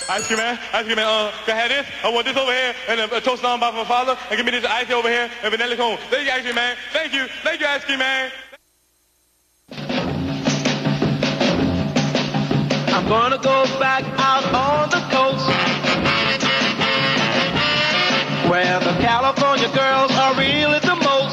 Ice cream man. Can I have this? I want this over here, and a toast on by my father, and give me this ice over here, and vanilla cone. Thank you, ice cream man. Thank you, ice cream man. I'm gonna go back out on the coast, where the California girls are really the most.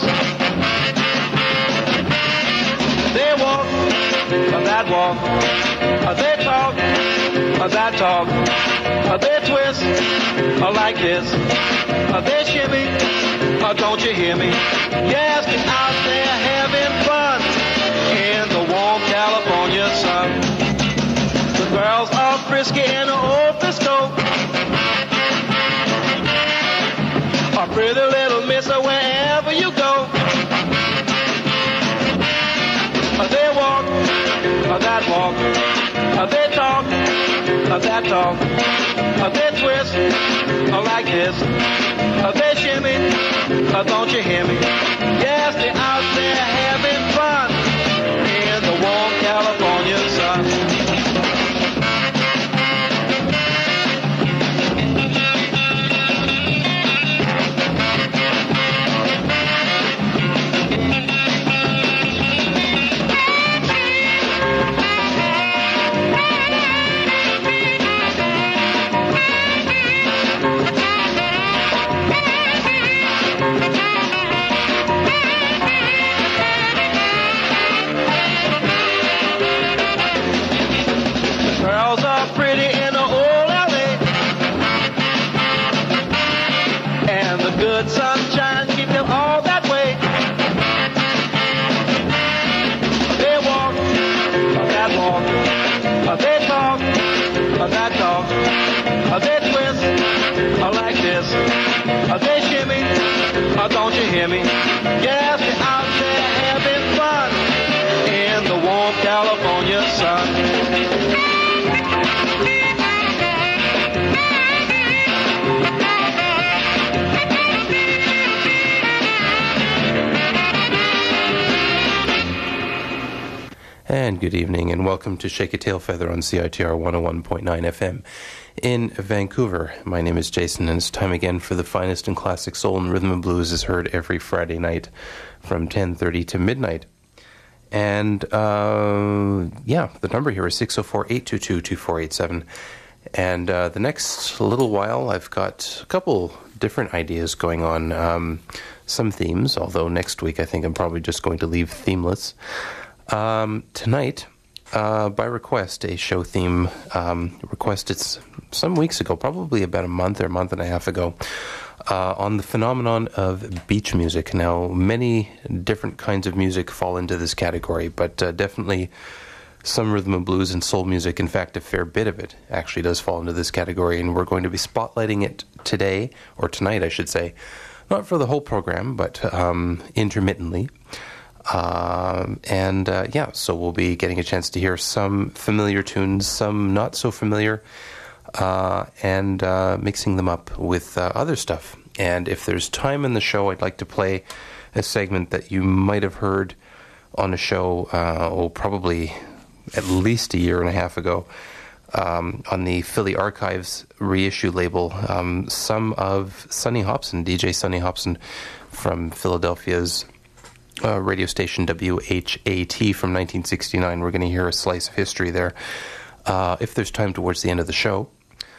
They walk, that walk, they talk, that talk, they twist, like this, they shimmy, don't you hear me? Yes, they're out there having fun in the warm California sun. The girls are frisky in old Frisco, a pretty little miss wherever you go. They walk, that walk, they talk, that talk, they twist, like this, they shimmy, don't you hear me? Yes, they're out there having fun in the warm California sun. Good sunshine, keep them all that way. They walk, that walk, they talk, that talk, they twist, like this, they shimmy, don't you hear me? Yes, they're out there having fun in the warm California sun. And good evening, and welcome to Shake a Tail Feather on CITR 101.9 FM in Vancouver. My name is Jason, and it's time again for the finest in classic soul and rhythm and blues is heard every Friday night from 10:30 to midnight. And, the number here is 604-822-2487. And the next little while, I've got a couple different ideas going on. Some themes, although next week I think I'm probably just going to leave themeless. Tonight, by request, a show theme requested some weeks ago, probably about a month or a month and a half ago, on the phenomenon of beach music. Now, many different kinds of music fall into this category, but definitely some rhythm and blues and soul music, in fact, a fair bit of it actually does fall into this category, and we're going to be spotlighting it today, or tonight, I should say, not for the whole program, but intermittently. So we'll be getting a chance to hear some familiar tunes, some not so familiar, and mixing them up with other stuff. And if there's time in the show, I'd like to play a segment that you might have heard on a show, probably at least a year and a half ago, on the Philly Archives reissue label. Some of Sonny Hopson, DJ Sonny Hopson from Philadelphia's radio station WHAT from 1969. We're going to hear a slice of history there. If there's time towards the end of the show.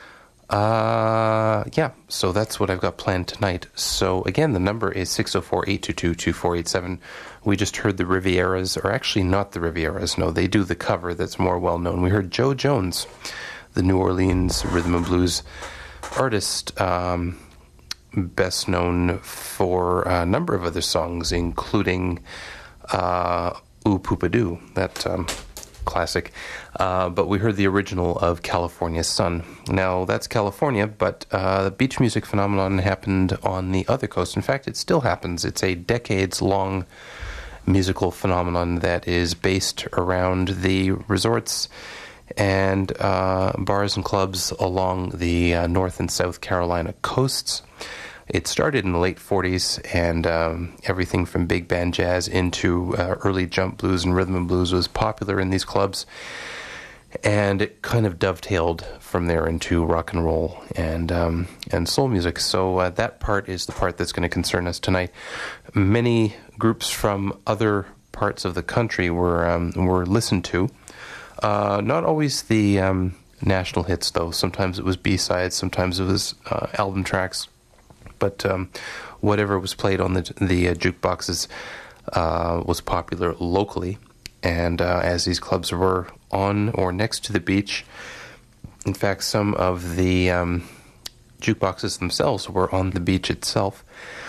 So that's what I've got planned tonight. So again, the number is 604-822-2487. We just heard the Rivieras, or actually not the Rivieras, no, they do the cover that's more well known. We heard Joe Jones, the New Orleans rhythm and blues artist, best known for a number of other songs, including Ooh Poopa Doo, that classic. But we heard the original of California Sun. Now, that's California, but the beach music phenomenon happened on the other coast. In fact, it still happens. It's a decades-long musical phenomenon that is based around the resorts and bars and clubs along the North and South Carolina coasts. It started in the late 40s, and everything from big band jazz into early jump blues and rhythm and blues was popular in these clubs. And it kind of dovetailed from there into rock and roll and soul music. So that part is the part that's going to concern us tonight. Many groups from other parts of the country were listened to. Not always the national hits, though. Sometimes it was B-sides, sometimes it was album tracks. But whatever was played on the jukeboxes was popular locally. And as these clubs were on or next to the beach, in fact, some of the jukeboxes themselves were on the beach itself.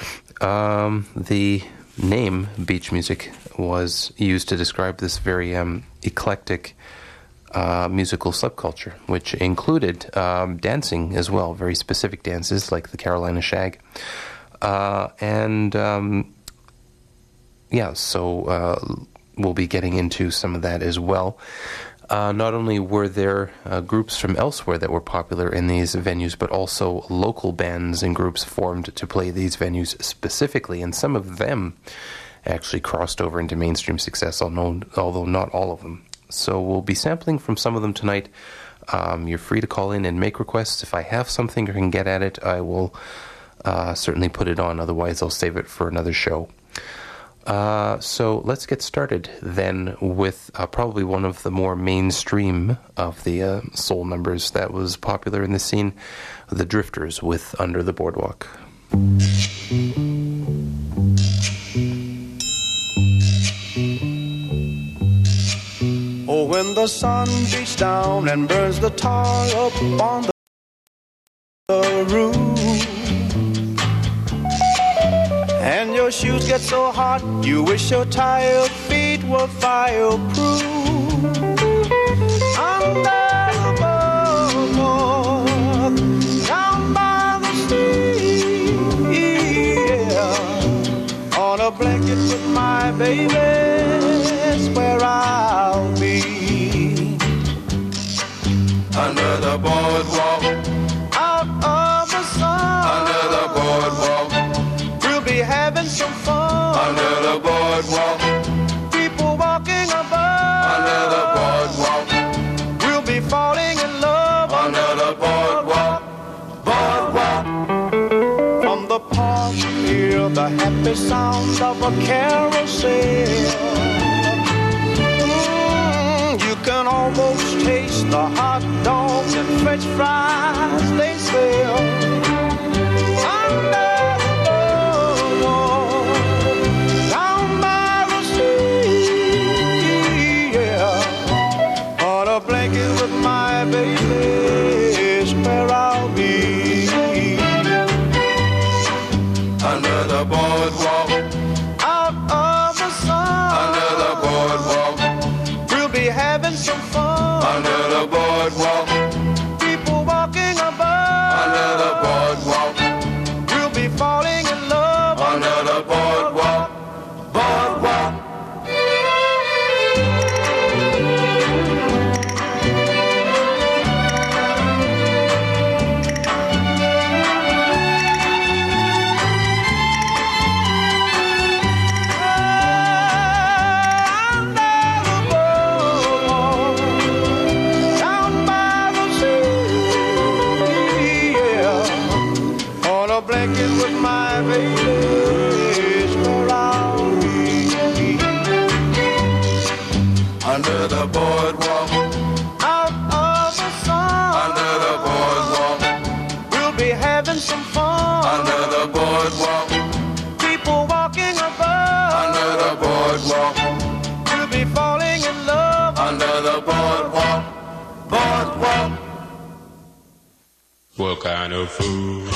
The name beach music was used to describe this very eclectic musical subculture, which included dancing as well, very specific dances like the Carolina Shag. So we'll be getting into some of that as well. Not only were there groups from elsewhere that were popular in these venues, but also local bands and groups formed to play these venues specifically, and some of them actually crossed over into mainstream success, although not all of them. So we'll be sampling from some of them tonight. You're free to call in and make requests. If I have something or can get at it, I will certainly put it on. Otherwise, I'll save it for another show. So let's get started then with probably one of the more mainstream of the soul numbers that was popular in the scene, the Drifters with Under the Boardwalk. Oh, when the sun beats down and burns the tar up on the roof, and your shoes get so hot, you wish your tired feet were fireproof. Under the boardwalk, down by the sea, yeah. On a blanket with my baby, that's where I'll be. Under the boardwalk, out of the sun. Under the boardwalk, having some fun. Under the boardwalk, people walking above. Under the boardwalk, we'll be falling in love. Under the boardwalk, boardwalk. From the park, hear the happy sound of a carousel. You can almost taste the hot dogs and French fries they sell. Under with my baby is where I'll be. Under the boardwalk, out of the sun. Under the boardwalk, we'll be having some fun. Under the boardwalk, people walking above. Under the boardwalk, we'll be falling in love. Under the boardwalk, boardwalk. With my baby is where I'll be. Under the boardwalk, out of the sun. Under the boardwalk, we'll be having some fun. Under the boardwalk, people walking above. Under the boardwalk, we'll be falling in love. Under the boardwalk, boardwalk. What kind of food?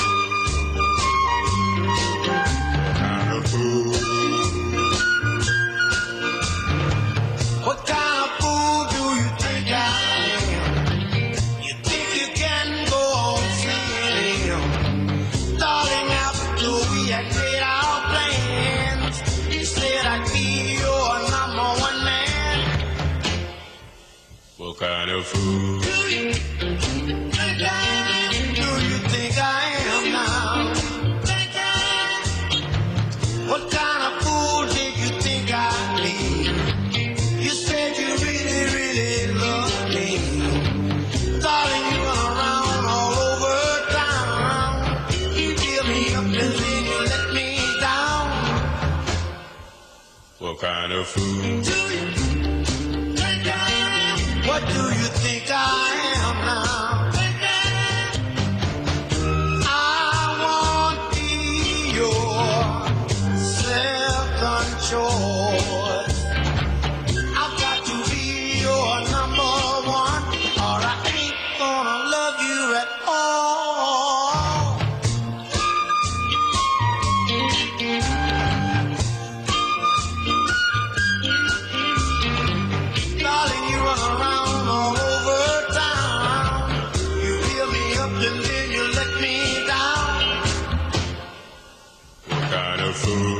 What kind of fool do you think I am? You think you can go on singing? Starting out the door, we had made our plans. You said I'd be your number one man. What kind of fool? Do you think I am now? What kind of fool did you think I'd be? You said you really, really love me. kind of fool? What do you think I am now? I want to be your self-control. I've got to be your number one, or I ain't gonna love you at all. Darling, you run around all over town. You fill me up and then you let me down. What kind of fool?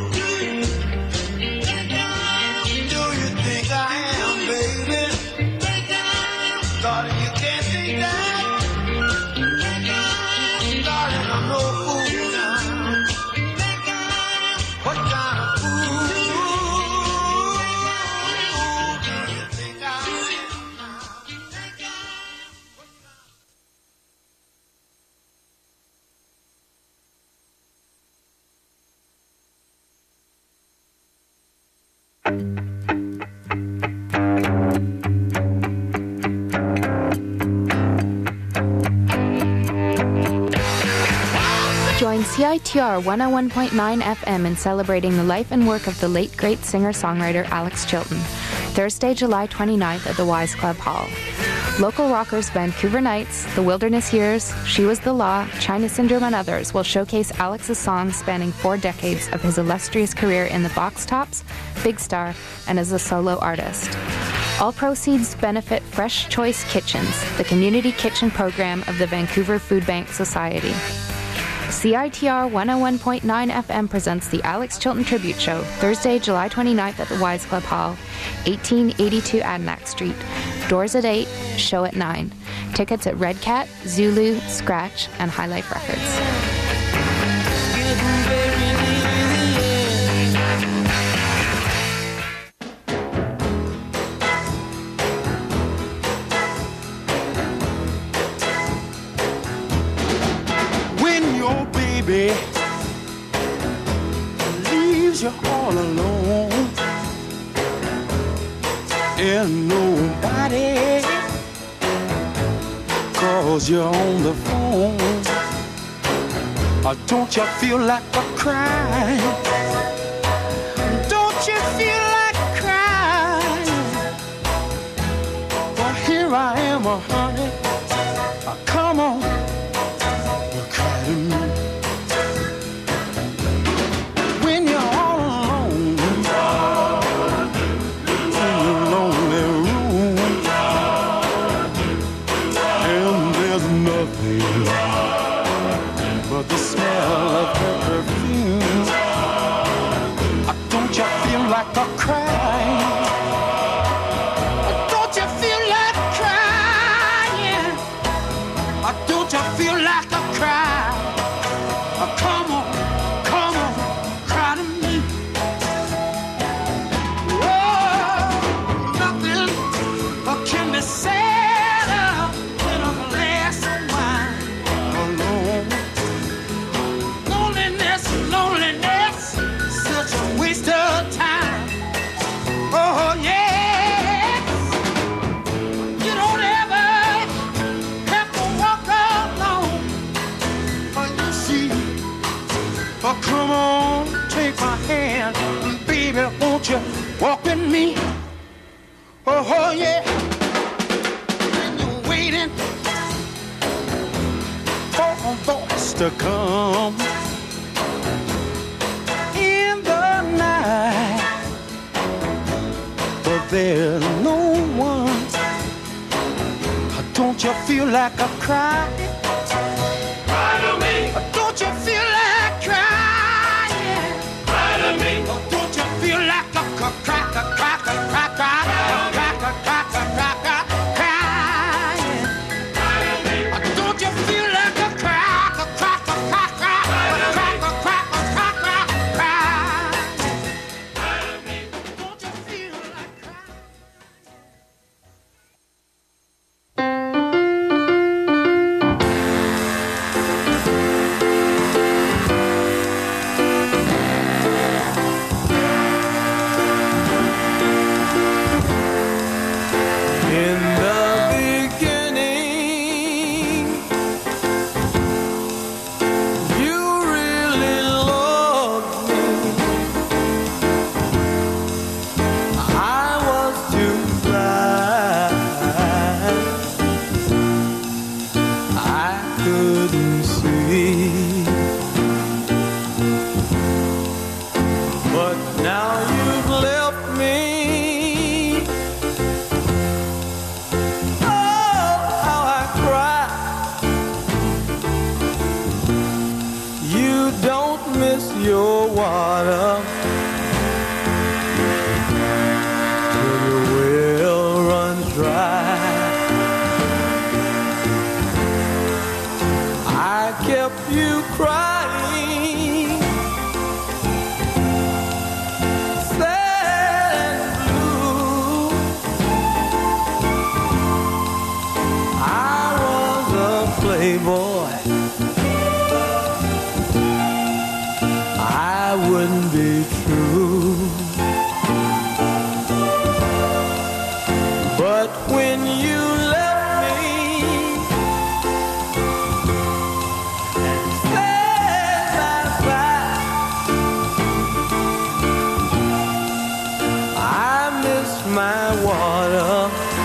Do you think I am, baby? Darling, you can't think that. Darling, I'm no fool now. What kind of fool do you think I am now? Join CITR 101.9 FM in celebrating the life and work of the late great singer-songwriter Alex Chilton, Thursday, July 29th at the Wise Club Hall. Local rockers Vancouver Nights, The Wilderness Years, She Was the Law, China Syndrome and others will showcase Alex's songs spanning 4 decades of his illustrious career in the Box Tops, Big Star, and as a solo artist. All proceeds benefit Fresh Choice Kitchens, the community kitchen program of the Vancouver Food Bank Society. CITR 101.9 FM presents the Alex Chilton Tribute Show, Thursday, July 29th at the Wise Club Hall, 1882 Adanac Street. Doors at 8, show at 9. Tickets at Red Cat, Zulu, Scratch, and High Life Records. When your baby leaves you all alone and nobody calls you on the phone, don't you feel like a crying? Don't you feel like crying? Well, here I am, honey. Come on, cry to me. When you're all alone in your lonely room, and there's nothing but the smell of her perfume, don't you feel like a crying? Don't you feel like crying? Don't you feel like a cry? Come on, cry to me. Oh, nothing can be said in a glass of wine alone. Loneliness, such a waste of time. Oh, yes. You don't ever have to walk alone. You see, come on, take my hand, baby, won't you walk with me? Oh, yeah. And you're waiting for a voice to come in the night, but there's no one. Don't you feel like a cry? Cry to me. Don't you feel like crying? Cry to me. Don't you feel like a cry? Don't you feel like a cry? Don't you feel like crying? couldn't see. But now you've left me. Oh, how I cry. You don't miss your water till your well runs dry. I kept you crying, sad and blue. I was a playboy, I wouldn't be true. But when you left me and said bye-bye, I missed my water,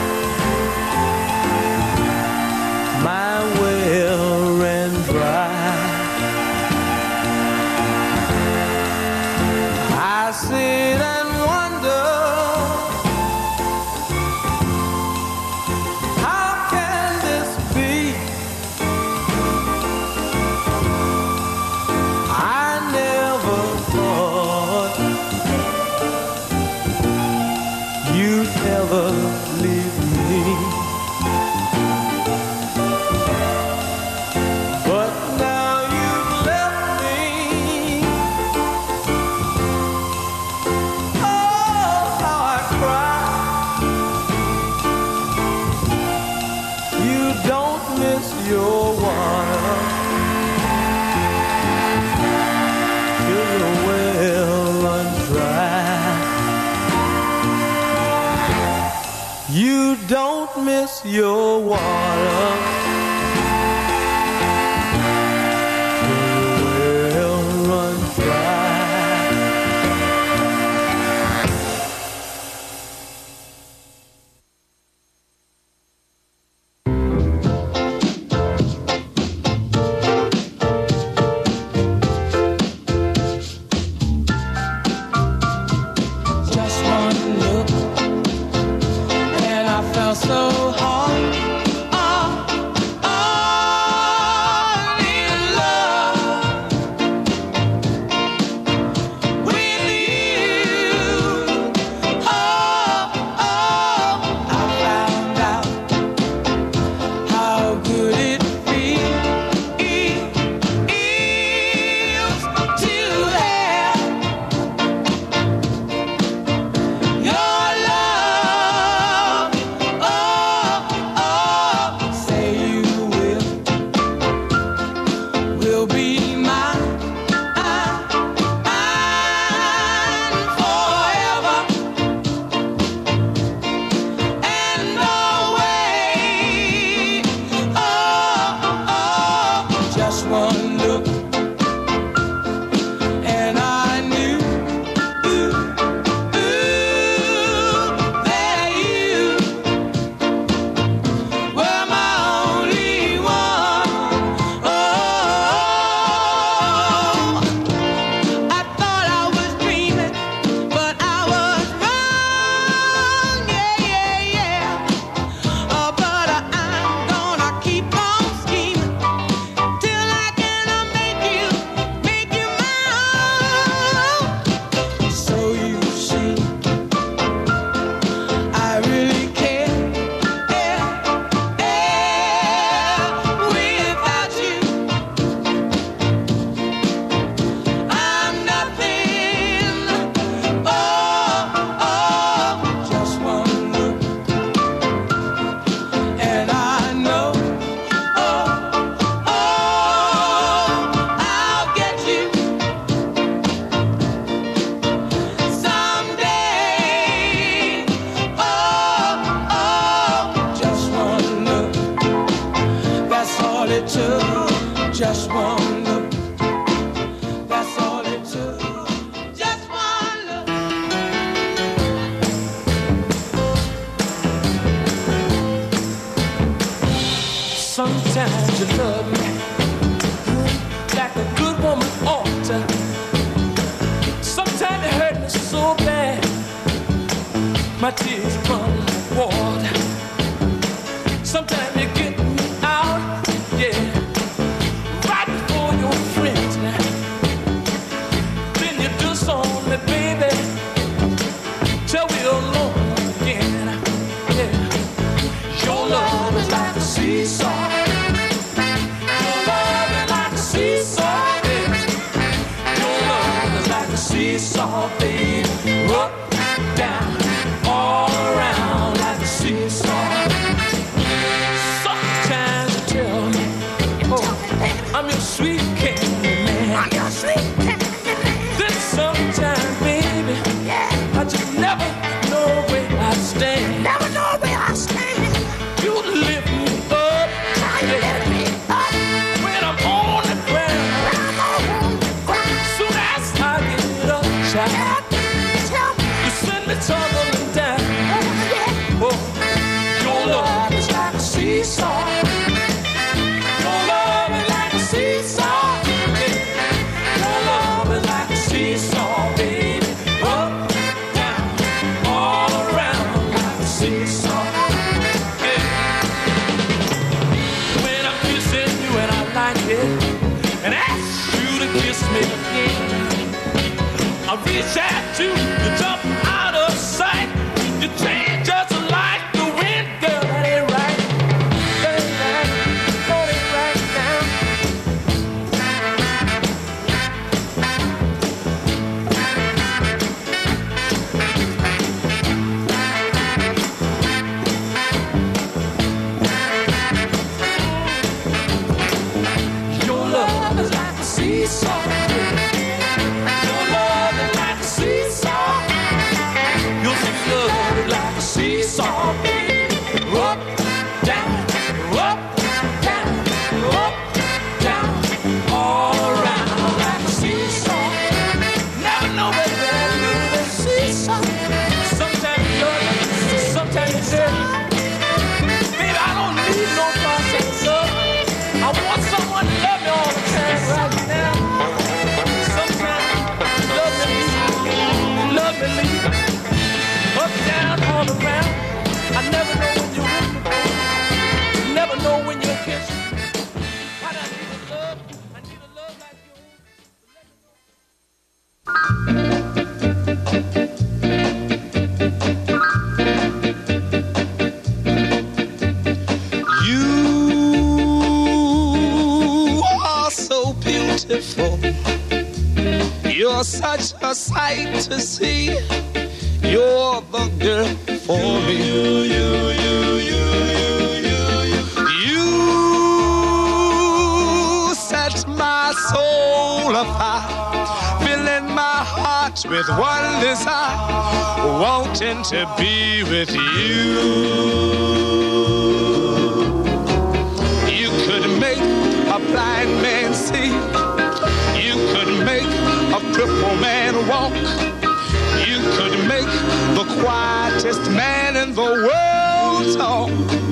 my well ran dry. I sit and wonder, how can this be? I never thought you'd ever leave me. But now you've left me. Oh, how I cry. You don't miss your water till the well runs dry. You don't miss your water till the well runs dry. Just one look, and I felt so hard. Oh, oh, in love with you. Oh, oh, I found out how good it feels to have your love. Oh, oh, say you will be mine forever and always. Oh, oh, just one look, and I knew that you were my only one. Oh, I thought I was dreaming, but I was wrong. Yeah, yeah, yeah. But I'm gonna keep on scheming till I can make you my own. So you see, I really care without you. I'm nothing. Oh, oh, just one look, and I know. Oh, oh, I'll get you someday. Oh, oh, just one look. That's all it took. Just one look. That's all it took. Just one look. Sometimes you love me, my tears run water. Sometimes you get me out, yeah, right before your friends. Then you do on me, baby, till we're alone again. Yeah, your love is like a seesaw. Your love is like a seesaw, baby. Your love is like a seesaw, baby. Up, down, all around like a seesaw. Sometimes you tell me, oh, I'm your sweet candy man. I'm your sweet candy man. Then sometimes, baby, I just never know where I stand. Never know where I stand. You lift me up, you lift me up when I'm on the ground. Soon as I get up, child, you send me tumbling down. Oh, your love is like a seesaw. Your love is like a seesaw. Your love is like a seesaw, baby. Up, down, all around like a seesaw. Yeah. When I'm kissing you and I like it, and ask you to kiss me again, I reach out to you, jump out of sight. You change just like the wind, girl. That ain't right. That ain't right. That ain't right now. Your love is like a seesaw. Your love is like a seesaw. Your love is like a seesaw, baby. Up, down, up, down, up, down, all around like a seesaw. Never know where you're moving. Seesaw. Sometimes you love me, sometimes you say, baby, I don't need no process love. I want someone to love me all the time right now. Sometimes love me, leave. Up, down, all around. I never know when you're with me, baby. Never know when you're kissing me. Why do I need a love? I need a love like You are so beautiful. You're such a sight to see. You're the girl for me. You set my soul afire, filling my heart with one desire, wanting to be with you. You could make a blind man see. You could make a crippled man walk. You could make the quietest man in the world talk.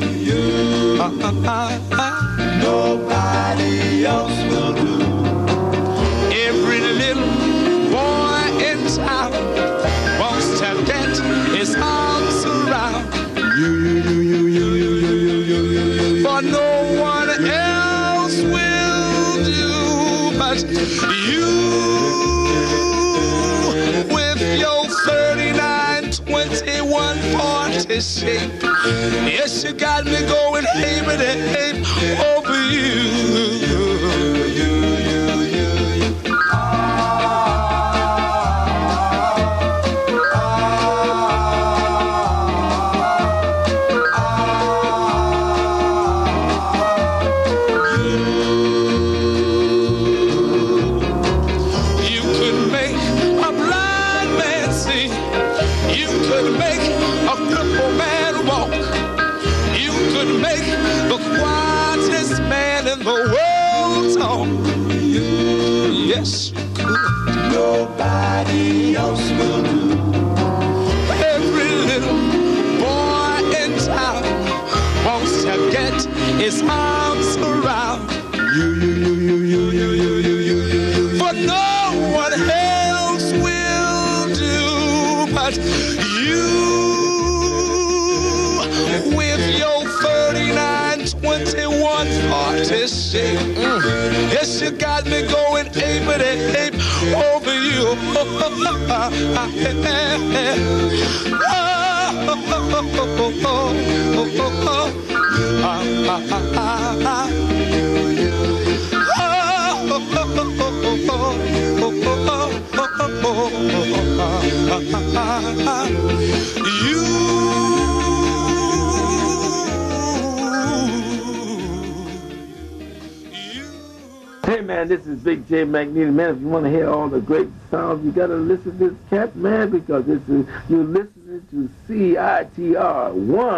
Nobody else will do. Every little boy in town wants to get his arms around you. For no one else will do but you. With your 39, 21, 40 shape, yes, you got me going ape and ape over you. Yes, you could. Nobody else will do. Every little boy in town wants to get his arms around you. For no one else will do but you. this shape. Yes, you got me going ape over you. Hey man, this is Big J McNeely. Man, if you want to hear all the great sounds, you gotta listen to this cat, man, because you're listening to CITR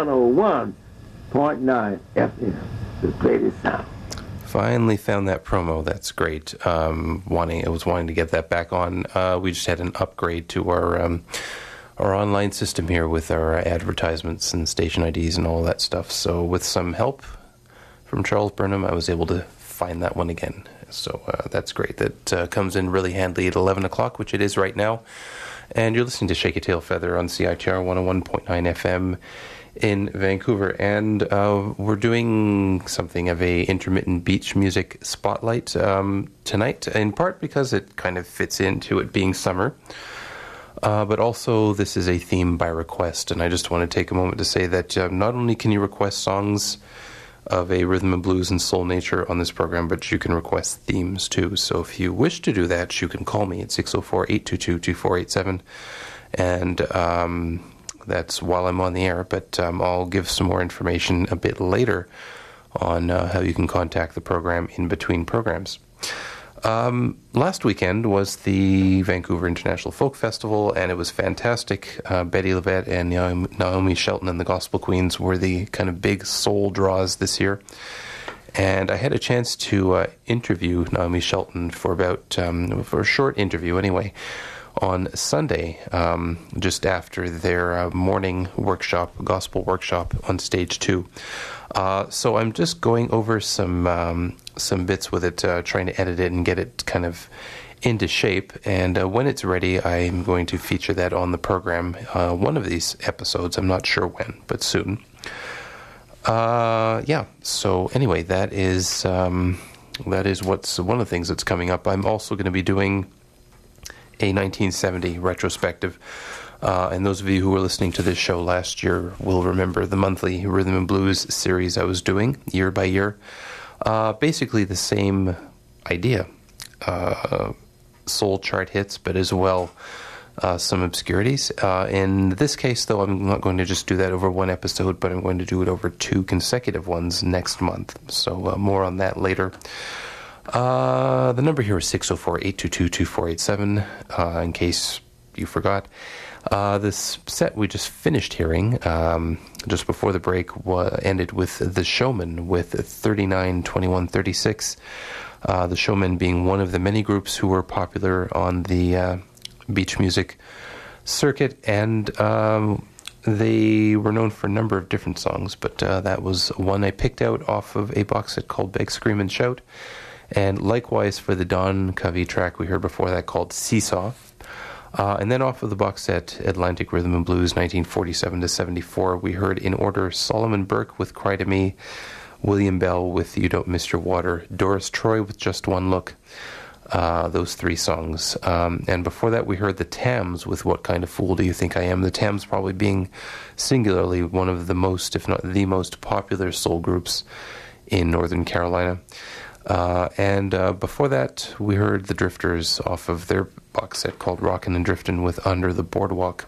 101.9 FM, the greatest sound. Finally found that promo. That's great. I was wanting to get that back on. We just had an upgrade to our online system here with our advertisements and station IDs and all that stuff. So with some help from Charles Burnham, I was able to find that one again. So that's great. That comes in really handy at 11 o'clock, which it is right now. And you're listening to Shake a Tail Feather on CITR 101.9 FM in Vancouver. And we're doing something of a intermittent beach music spotlight tonight, in part because it kind of fits into it being summer. But also this is a theme by request. And I just want to take a moment to say that not only can you request songs of a rhythm and blues and soul nature on this program, but you can request themes too. So if you wish to do that, you can call me at 604-822-2487, and that's while I'm on the air, but I'll give some more information a bit later on how you can contact the program in between programs. Last weekend was the Vancouver International Folk Festival, and it was fantastic. Betty LaVette and Naomi Shelton and the Gospel Queens were the kind of big soul draws this year. And I had a chance to interview Naomi Shelton for a short interview anyway, on Sunday, just after their morning workshop, gospel workshop on stage 2. So I'm just going over some bits with it, trying to edit it and get it kind of into shape. And when it's ready, I'm going to feature that on the program, one of these episodes. I'm not sure when, but soon. So anyway, that is what's one of the things that's coming up. I'm also going to be doing a 1970 retrospective. And those of you who were listening to this show last year will remember the monthly Rhythm and Blues series I was doing year by year. Basically the same idea. Soul chart hits, but as well some obscurities. In this case, though, I'm not going to just do that over one episode, but I'm going to do it over 2 consecutive ones next month. So more on that later. The number here is 604-822-2487, in case you forgot. This set we just finished hearing just before the break ended with The Showmen with 39-21-36. The Showmen being one of the many groups who were popular on the beach music circuit, and they were known for a number of different songs, but that was one I picked out off of a box set called Beg, Scream, and Shout. And likewise for the Don Covey track we heard before that called Seesaw. And then off of the box set Atlantic Rhythm and Blues 1947-74, we heard in order Solomon Burke with Cry to Me, William Bell with You Don't Miss Your Water, Doris Troy with Just One Look, those 3 songs. And before that we heard the Tams with What Kind of Fool Do You Think I Am? The Tams probably being singularly one of the most, if not the most popular soul groups in Northern Carolina. And before that, we heard the Drifters off of their box set called Rockin' and Driftin' with Under the Boardwalk.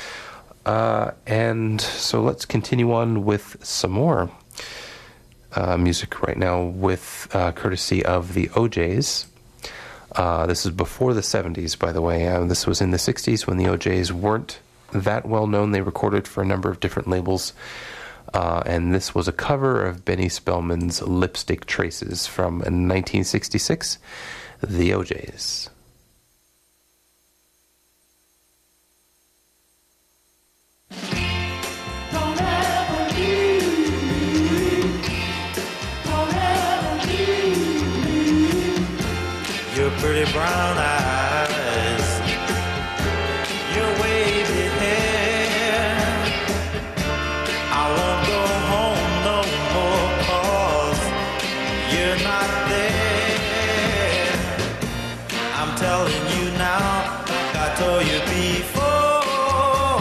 And so let's continue on with some more music right now with courtesy of the OJs. This is before the 70s, by the way. This was in the 60s when the OJs weren't that well known. They recorded for a number of different labels. And this was a cover of Benny Spellman's Lipstick Traces from 1966, The OJs. Your pretty brown eyes, your wavy hair. I won't go home no more, 'cause you're not telling you now, like I told you before,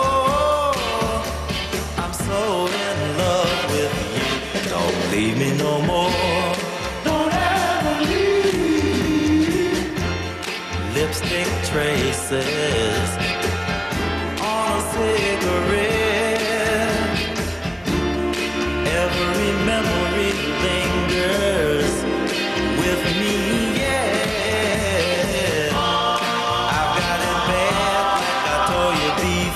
I'm so in love with you. Don't leave me no more. Don't ever leave. Lipstick traces on a cigarette. Every memory lingers with me, yeah. I've got it bad, like I told you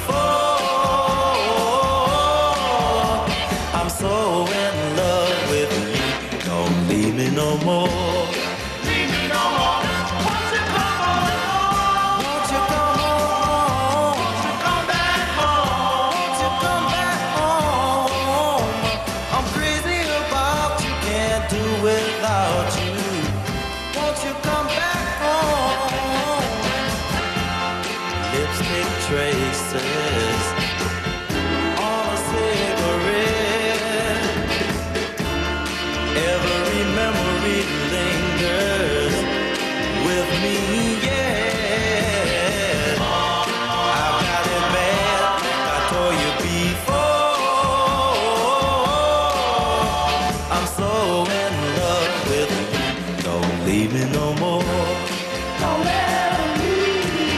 before. I'm so in love with you. Don't leave me no more. Leave me no more. Won't you come on? Won't you come home? Won't you come back home? Won't you come back home? I'm crazy about you, can't do without you. Won't you come back home? Lipstick traces on a cigarette. Every memory lingers with me, yeah. I've got it bad, like I told you before. I'm so in love with you. Don't leave me no more. Don't ever leave.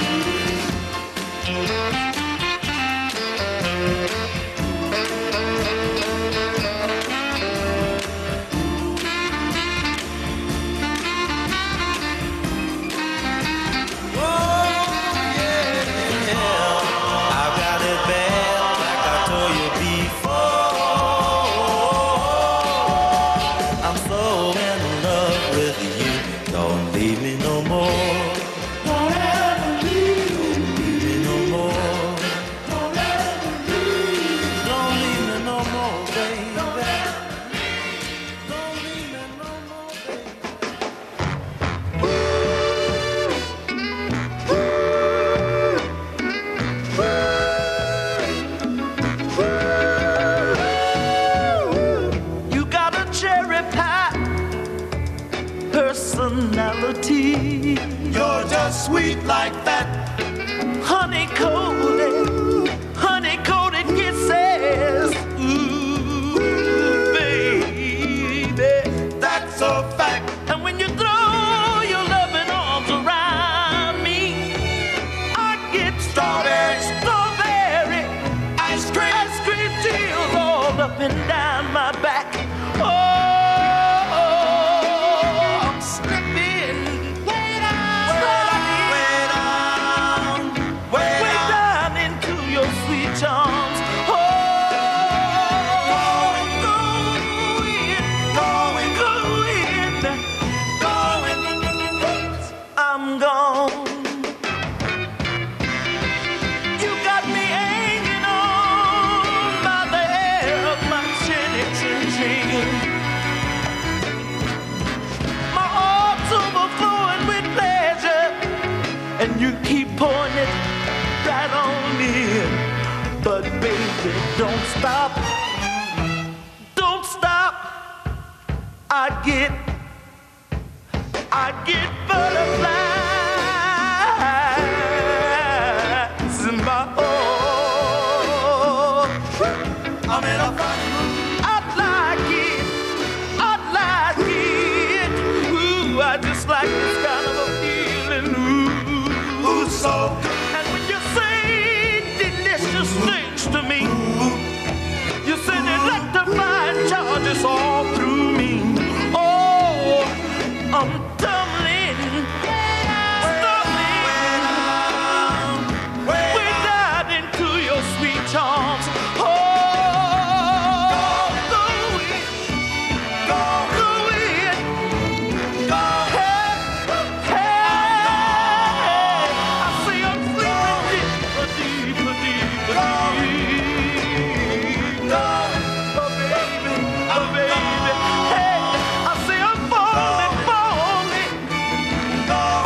I've got it bad, like I told you before. I'm so in love with you. Don't leave me no more. Don't ever leave. Don't leave me no more. Don't ever leave. Don't leave me no more, baby. Don't leave me no more, baby. You got a cherry pie personality. You're just sweet like that. Honey-coated kisses. Ooh, baby. That's a fact. And when you throw your loving arms around me, I get strawberry Ice cream. chills all up and down my back. Oh, I'm slipping way down into your sweet charms. Oh, I'm gone. You got me hanging on by the hair of my chinny chin chin. My heart's overflowing with pleasure, and you keep pouring it right on in. But baby, don't stop. Don't stop. I get butterflies in my heart. I'm in a funny mood. I'd like it. Ooh, I just like this kind of a feeling. Ooh, Ooh, so good. and when you say delicious things to me, you send electrifying charges all through me. Oh, I'm tumbling, way down into your sweet charms. Oh, go in. Hey, I say I'm sleeping deeper, deeper. Oh, baby. Hey, I say I'm falling.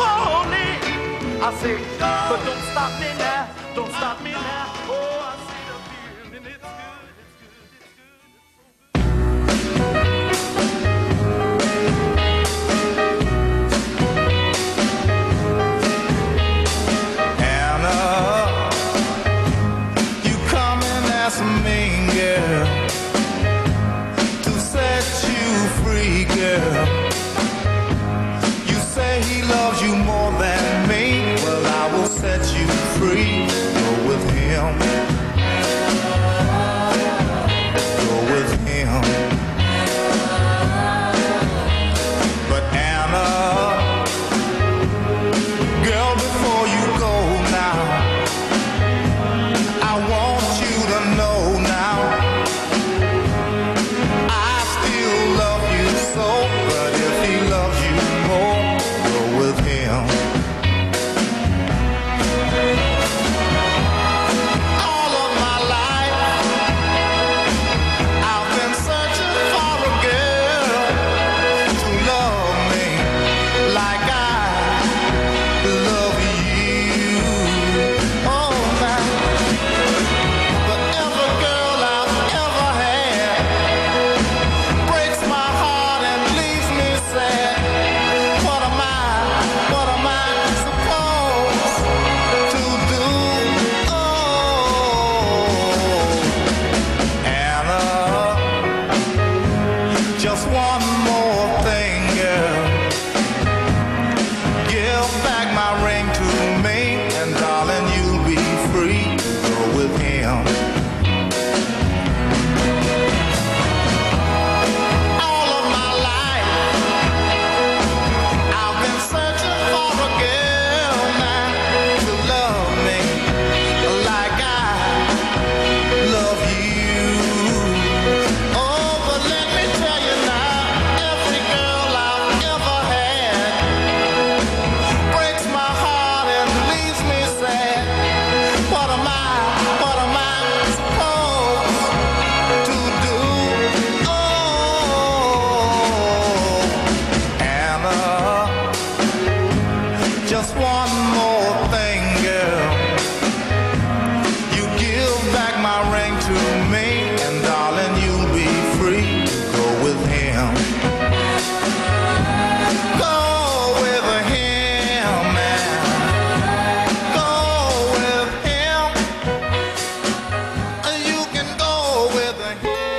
loves you more than me, well, I will set you free. Go with him. Go with him. But Anna, girl, before you go now, I want you to know now, I still love you so, but if he loves you more, go with him. All of my life, I've been searching for a girl to love me like I love you. Oh, man. But every girl I've ever had breaks my heart and leaves me sad. What am I supposed to do? Oh, Anna, just one more thing, girl. Give back my ring to me, and darling, you'll be free. Go with him. All of my life, I've been searching for a girl now to love me like I love you. Oh, but let me tell you now, every girl I've ever had breaks my heart and leaves me sad. What am I supposed to do? Oh, Anna, just one more thing, girl. You give back my ring to me, and darling, you'll be free. Go with him. Go with him, man. Go with him. You can go with him.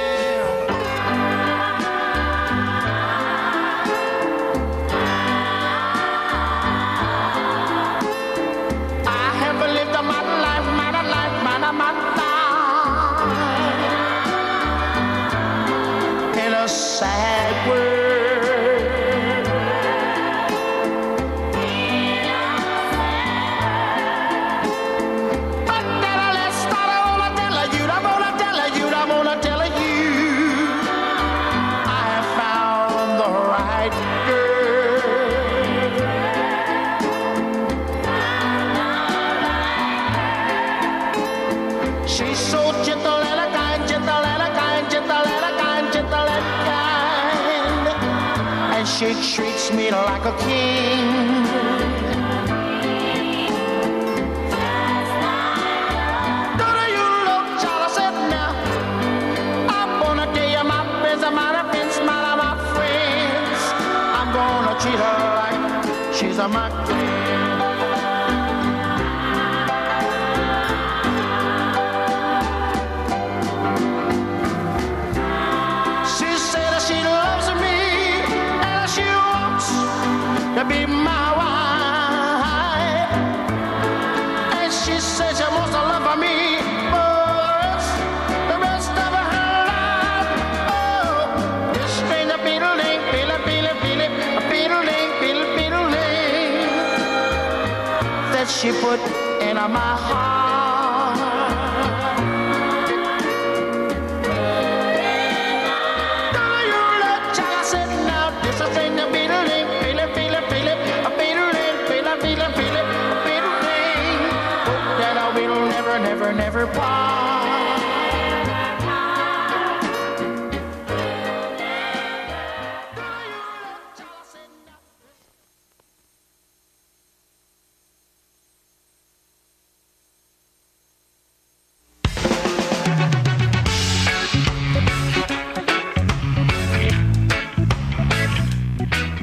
I have lived a modern life, in a sad world. But then let's start. I wanna tell you, I have found the right girl. She's so gentle and a kind, gentle and a kind, gentle and a kind, gentle and kind, and she treats me like a king. Don't you look, child, I said now, I'm gonna tell you my friends, my friends, I'm gonna treat her like she's a my queen. She said that she loves me and she wants to be my wife. And she said she wants to love me for the rest of her life. Oh, this strange beetle-ling, beetle-beetle-beetle, beetle-ling, that she put in my heart. Never part.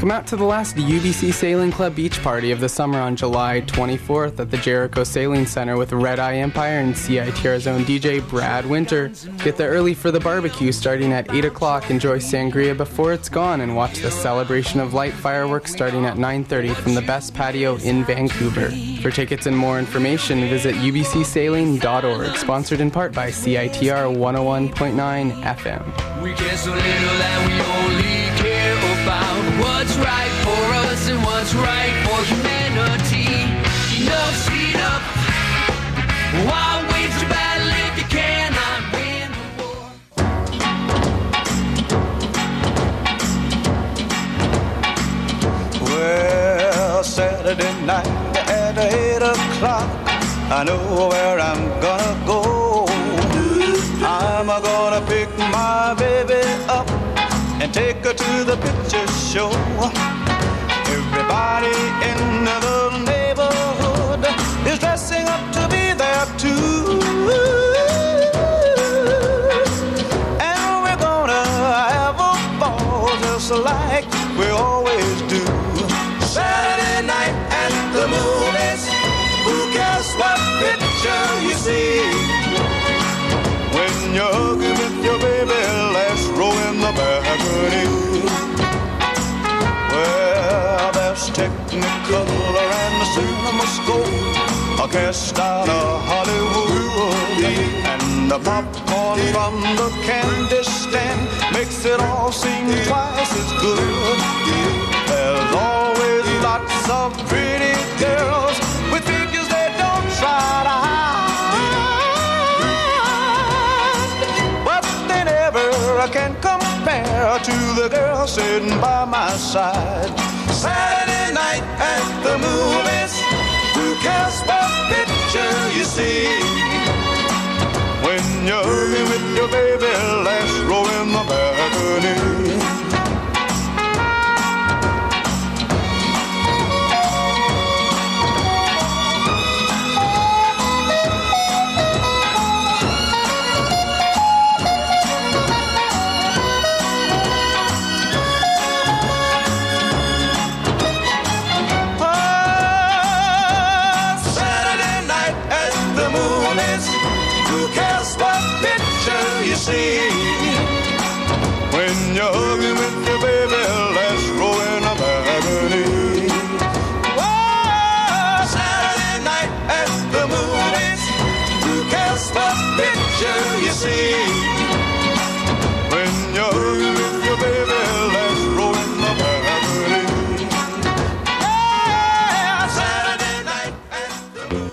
Come out to the last UBC Sailing Club beach party of the summer on July 24th at the Jericho Sailing Center with Red Eye Empire and CITR's own DJ Brad Winter. Get there early for the barbecue starting at 8 o'clock. Enjoy sangria before it's gone and watch the Celebration of Light fireworks starting at 9:30 from the best patio in Vancouver. For tickets and more information, visit ubcsailing.org. Sponsored in part by CITR 101.9 FM. We care so little that we only care about what's right for us and what's right for humanity. Enough, speed up. Why wage your battle if you cannot win the war? Well, Saturday night at 8 o'clock, I know where I'm gonna go. I'm gonna pick my baby up and take her to the picture show. Everybody in the neighborhood is dressing up to be there too. And we're gonna have a ball just like we always do. Saturday night at the movies, who cares what picture you see? When you're hugging with your baby, let's roll in the balcony. Well, there's Technicolor and the CinemaScope, a cast out of Hollywood, and the popcorn from the candy stand makes it all seem twice as good. There's always lots of pretty girls with figures they don't try to hide, but they never can compare to the girl sitting by my side. Saturday night at the movies, who cares what picture you see? When you're hugging with your baby, let's roll in the balcony. See, when you're hugging with your baby, let's roll in a balcony. Oh, Saturday night at the movies, who cares what picture you see? When you're hugging with your baby, let's roll in the balcony. Yeah, Saturday night at the movies.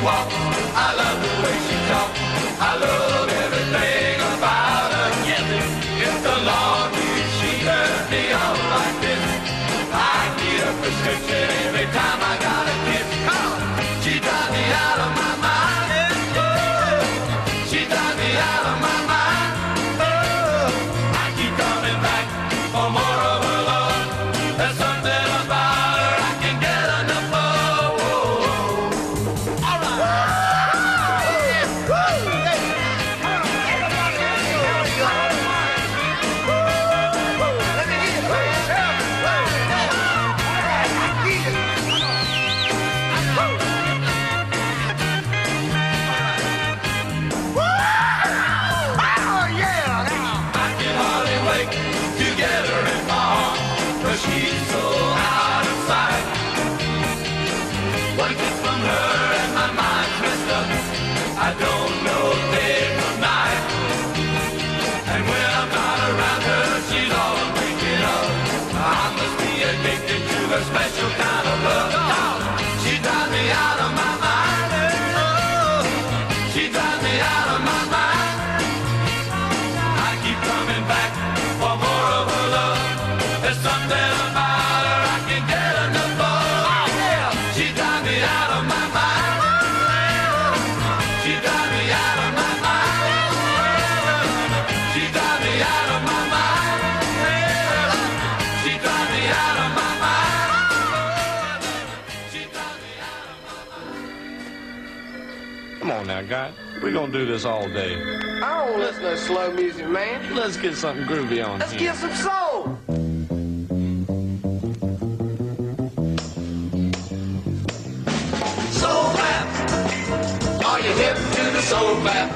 walks. I love the way she talks. I love everything about her. Yes, it's the laundry. She turns me on like this. I need a prescription every time I got a kiss. Come on. She drives me out of my mind. She drives me out of my mind. I keep coming back for more of her love. There's something about her I can get enough of. All right. She's so out of sight. One kiss from her and my mind's messed up. I don't know day from night. And when I'm not around her, she's all I'm thinking of. I must be addicted to her special kind of love. She drives me out of my mind. She drives me out of my mind. I keep coming back for more of her love. There's something about her I can get enough of. Oh, yeah. She drives me out of my mind. She drives me out of my mind. She drives me out of my mind. She drives me out of my mind. She drives me out of my mind. Come on now, guy. We're gonna do this all day. I don't listen to slow music, man. Let's get something groovy on Let's here. get some soul. Soul clap. Are you hip to the soul clap?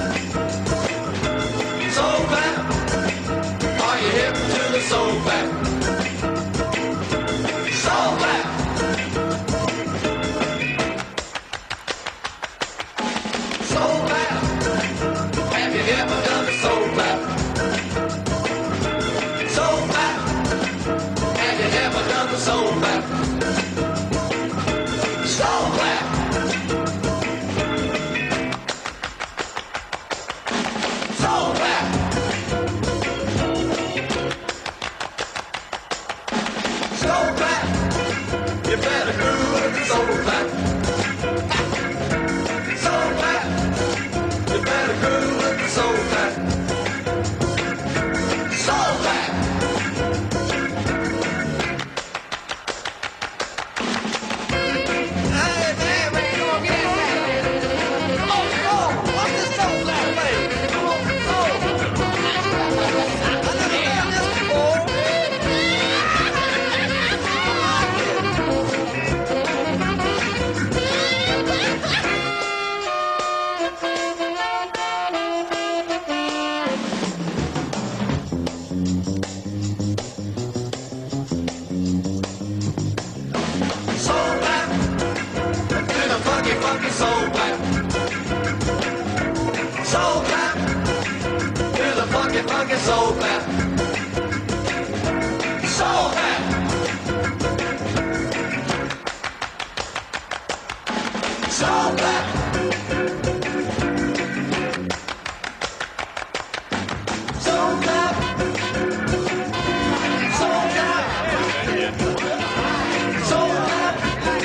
Soul clap. Are you hip to the soul clap? Soul clap. Soul clap. Have you ever done the soul clap? Soul clap. Have you ever done the soul clap? Soul clap. Soul clap. Soul clap. You better groove with the soul clap. Soul clap. You better groove with the soul clap. Soul clap. Soul clap. Do the funky, funky soul clap. Soul clap. Do the funky, funky soul clap. Soul clap. Soul clap. Soul clap. Soul clap. Soul clap.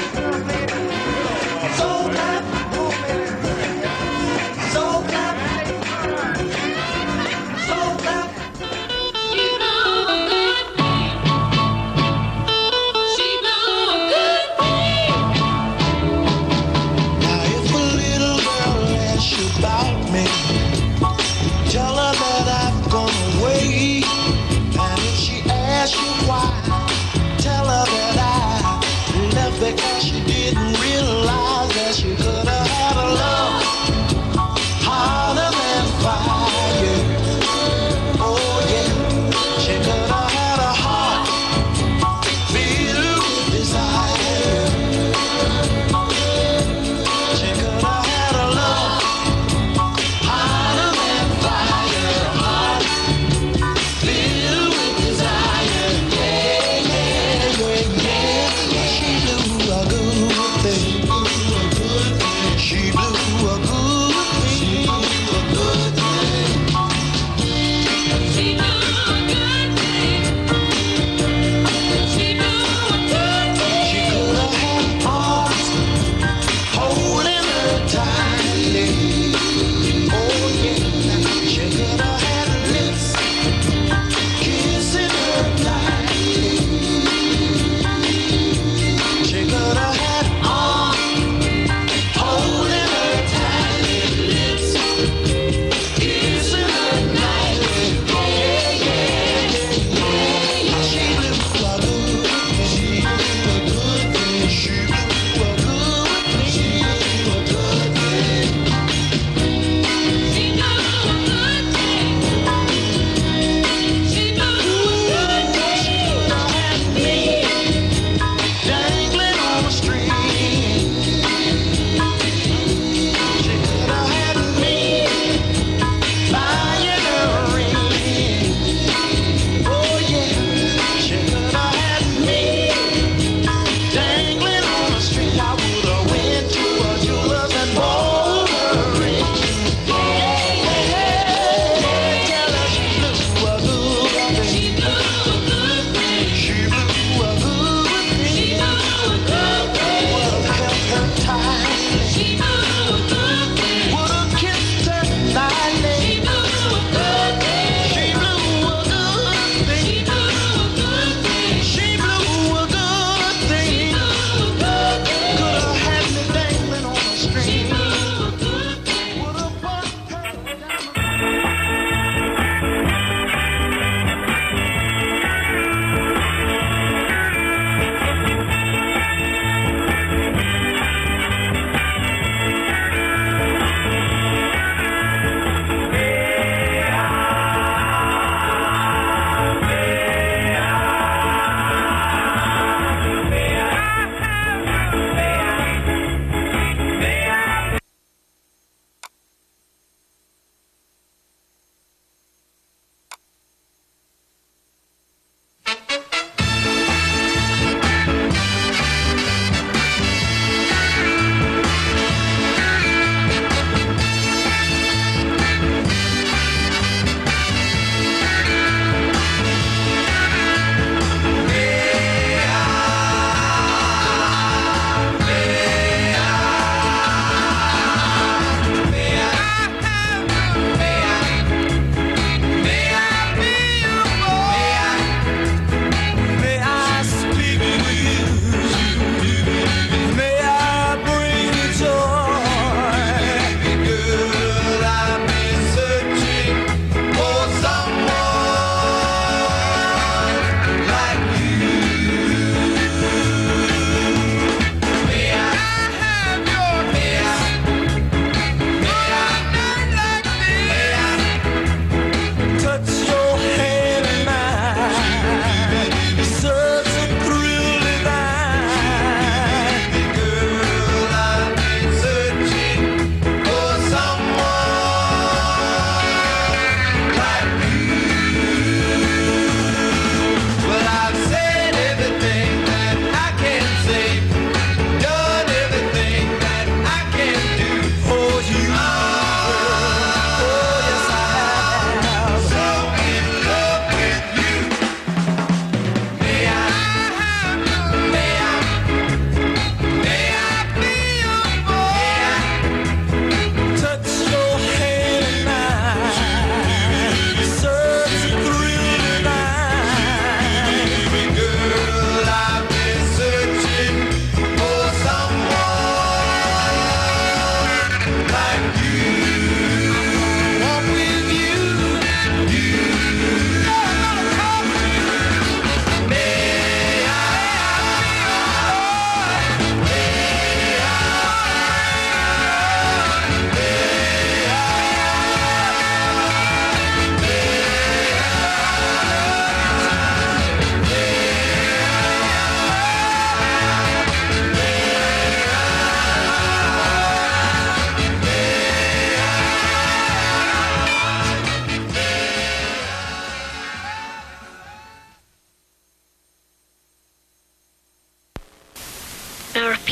Soul clap. Soul clap. Soul clap. Now if a little girl asks you about me, tell her that I've gone away. And if she asks you why, tell her that I left because she didn't realize that she could have had a love harder than fire. Oh yeah, she could have had a heart filled with desire. She could have had a love harder than fire, a heart filled with desire. Yeah, yeah, yeah, yeah. She knew a good thing. She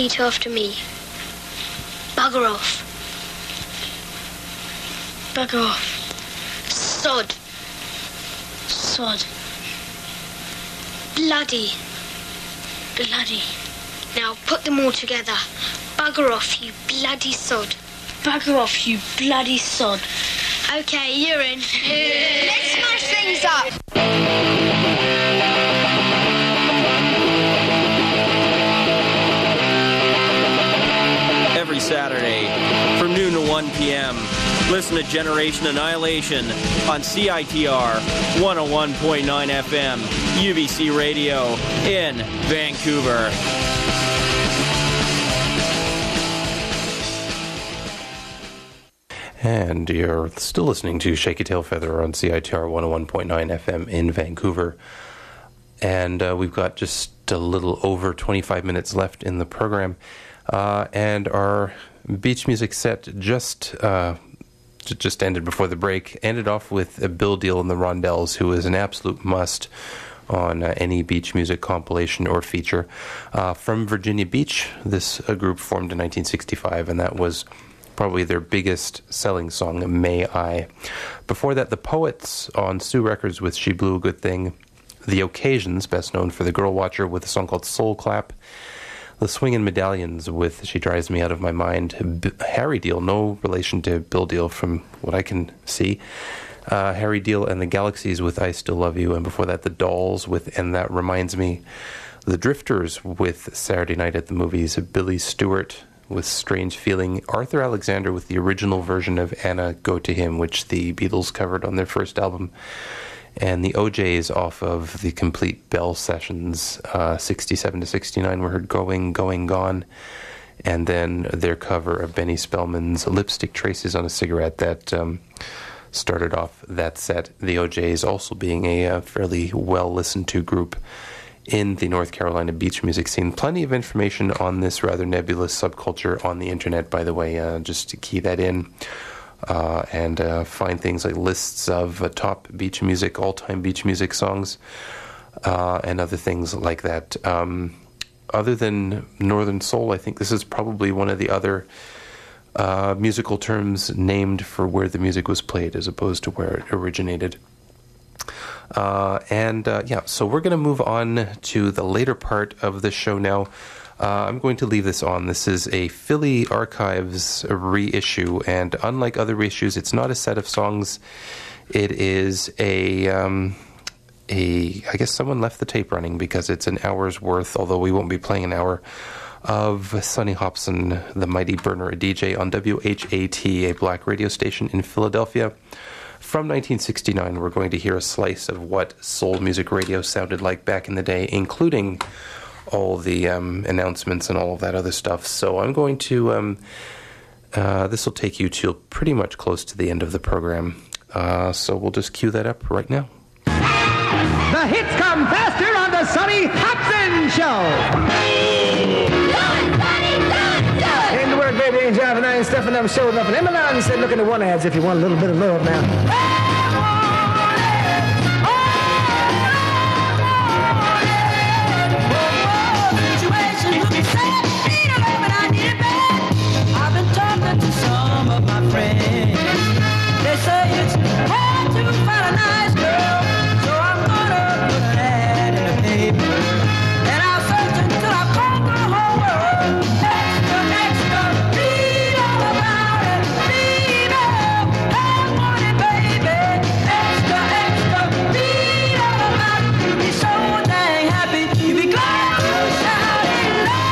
Repeat after me. Bugger off. Bugger off. Sod. Sod. Bloody. Bloody. Now put them all together. Bugger off, you bloody sod. Bugger off, you bloody sod. Okay, you're in. Let's smash things up. Every Saturday from noon to 1 p.m. Listen to Generation Annihilation on CITR 101.9 FM, UBC Radio in Vancouver. And you're still listening to Shake Your Tail Feather on CITR 101.9 FM in Vancouver. And we've got just a little over 25 minutes left in the program. And our beach music set just ended before the break. Ended off with Bill Deal and the Rondells, who is an absolute must on any beach music compilation or feature. From Virginia Beach, this group formed in 1965, and that was probably their biggest selling song, May I. Before that, the Poets on Sioux Records with She Blew a Good Thing. The Occasions, best known for The Girl Watcher, with a song called Soul Clap. The Swingin' Medallions with She Drives Me Out of My Mind. Harry Deal, no relation to Bill Deal from what I can see. Harry Deal and the Galaxies with I Still Love You. And before that, the Dolls with And That Reminds Me. The Drifters with Saturday Night at the Movies. Billy Stewart with Strange Feeling. Arthur Alexander with the original version of Anna, Go to Him, which the Beatles covered on their first album. And the OJs off of the Complete Bell Sessions, 67 to 69, were heard Going, Going, Gone. And then their cover of Benny Spellman's Lipstick Traces on a Cigarette that started off that set. The OJs also being a fairly well-listened-to group in the North Carolina beach music scene. Plenty of information on this rather nebulous subculture on the internet, by the way, just to key that in. And find things like lists of top beach music, all-time beach music songs, and other things like that. Other than Northern Soul, I think this is probably one of the other musical terms named for where the music was played as opposed to where it originated. So we're going to move on to the later part of the show now. I'm going to leave this on. This is a Philly Archives reissue, and unlike other reissues, it's not a set of songs. It is I guess someone left the tape running because it's an hour's worth, although we won't be playing an hour, of Sonny Hopson, the Mighty Burner, a DJ on WHAT, a black radio station in Philadelphia. From 1969, we're going to hear a slice of what soul music radio sounded like back in the day, including all the announcements and all of that other stuff. So I'm going to, this will take you to pretty much close to the end of the program. So we'll just cue that up right now. The hits come faster on the Sonny Hopson Show. In the word, baby, ain't driving, I ain't stuffing up, showing up. And Emmeline said, look in the one ads if you want a little bit of love now. To some of my friends, they say it's hard to find a nice girl, so I'm gonna put an ad in the paper, and I'll search until I conquer the whole world. Extra, extra, read all about it, read all, I want it, baby. Extra, extra, read all about it. You'll be so dang happy, you'll be glad to shout it loud.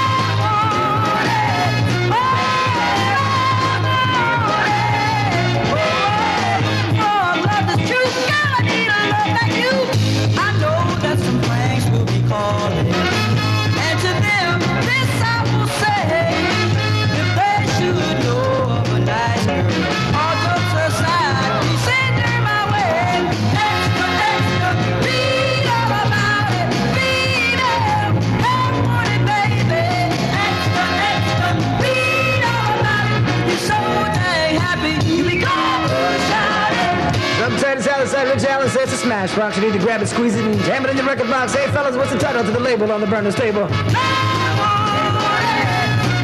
Rich Allen says it's a smash box. You need to grab it, squeeze it, and jam it in your record box. Hey, fellas, what's the title to the label on the burner's table? I want it.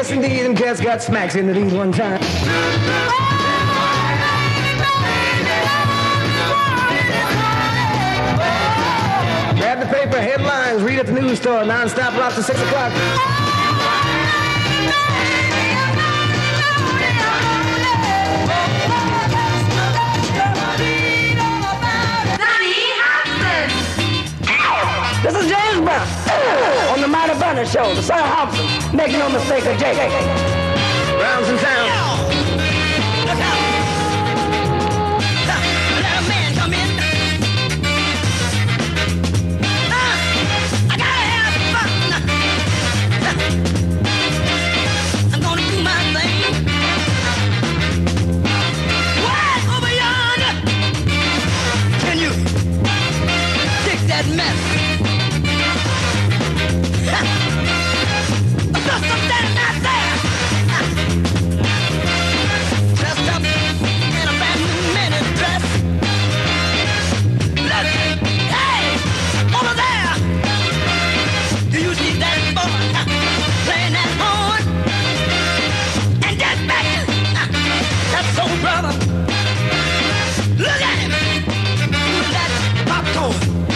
Yes, indeed, them cats got smacks into these one time. Grab the paper, headlines, read at the news store, non-stop up to 6 o'clock. This is James Brown on the Mighty Bunny Show, the Son Hobson. Make no mistake of Jake. Brown's in town. Look out! Let a man come in. I gotta have fun. I'm gonna do my thing. Wide over yonder. Can you dig that mess? Just a standing out there, dressed up in a brand new mini dress. Look, hey, over there, do you see that boy playing that horn? And that back, that's soul brother. Look at him, doing that popcorn.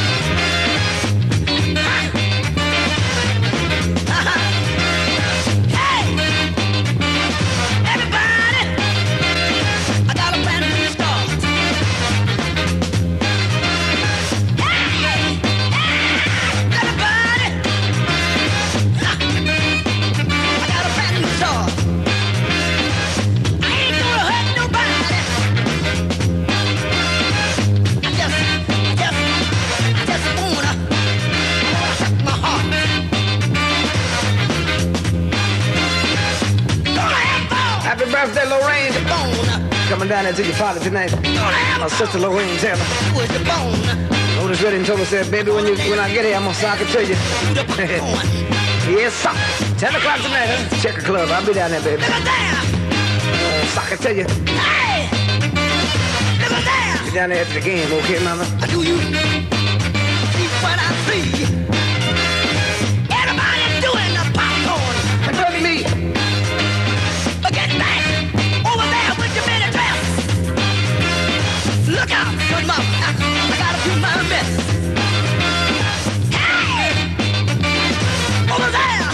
Happy birthday, Lorraine. Coming down there to your party tonight. My sister Lorraine Taylor. Otis Redding told me, said, baby, when I get here, I'm gonna sock it to you. Yes, sir. 10 o'clock tonight, huh? Checker Club. I'll be down there, baby. Sock it to you. Hey! Look at there! Be down there after the game, okay, mama? Do you see what I see? Everybody doing the popcorn. It wasn't me. But get back over there with your mini dress. Look out, good mama. I gotta do my best. Hey! Over there!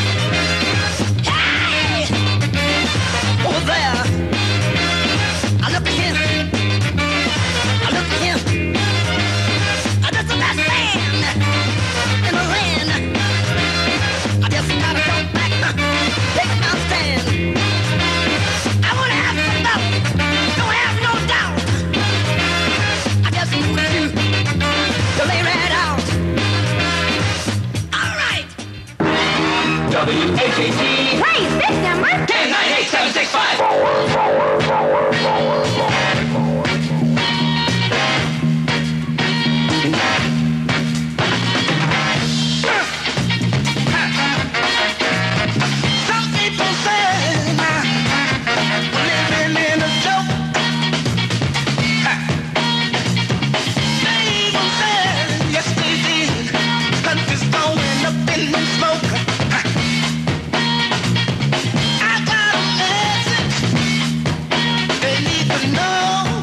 Hey! Over there! I look at him. I look at him. I just the best man in the land. I just gotta go back, take my stand. I wanna have some love, don't have no doubt. I just want you to lay right out. All right. WHAT. What is this number? 1098765. Some people say we're living in a joke. They even said, yes they did, country's going up in the smoke. I got a message they need to know.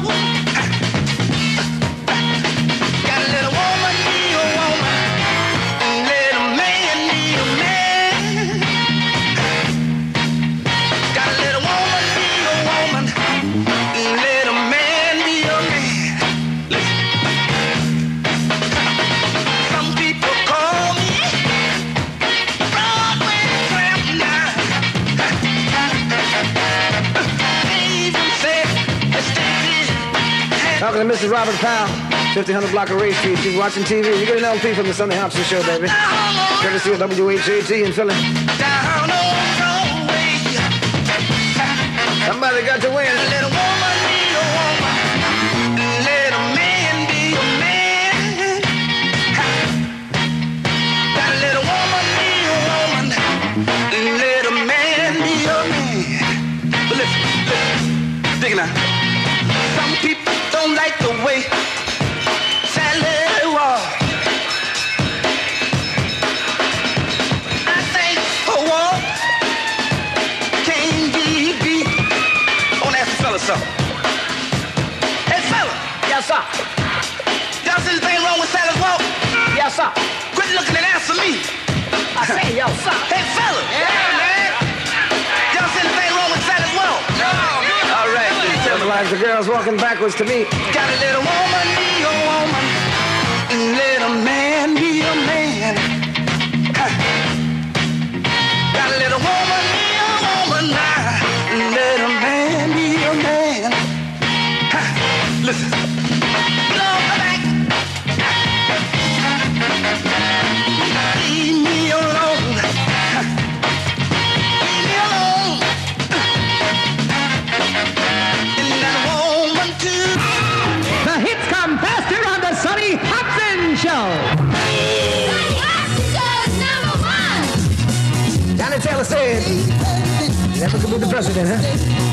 Got a little woman, need a woman, and let a man need a man. Got a little woman, need a woman, and let a man be a man. Listen. Some people call me Broadway tramp now. They even say that they did. Talking to Mrs. Robert Powell, 1500 block of Ray Street. You're watching TV. You get an LP from the Sunday Hobson Show, baby. Courtesy of WHAT in Philly. Down on Broadway. Somebody got to win. Got a little woman, need a woman, and let a man be a man. Got a little woman, need a woman, and let a man be a man. But listen, dig it now. Some people don't like the way Sally walk. I think her walk like the girls walking backwards to me. Got a little woman, be a woman. Let a man be a man. Got a little woman, be a woman now. Let a man be a man. Listen. Leave me alone. Leave me alone. And that woman too. The hits come faster on the Sonny Hudson Show. Johnny Taylor said, never could be the president, huh?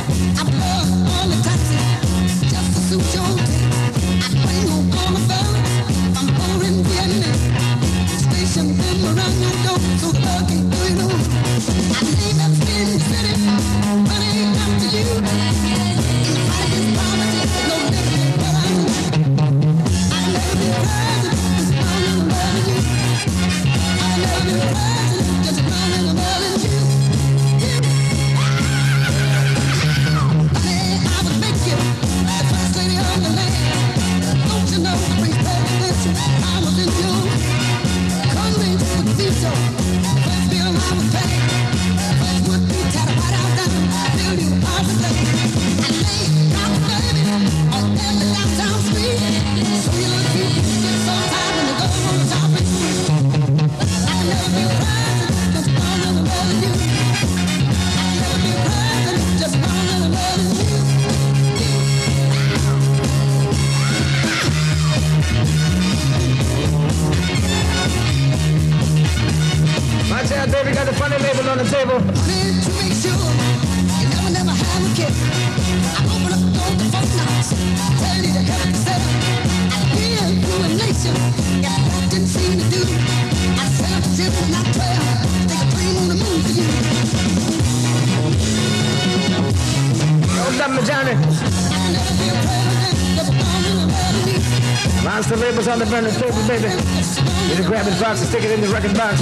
Monster labels on the burner table, baby. You just grab his box and stick it in the record box.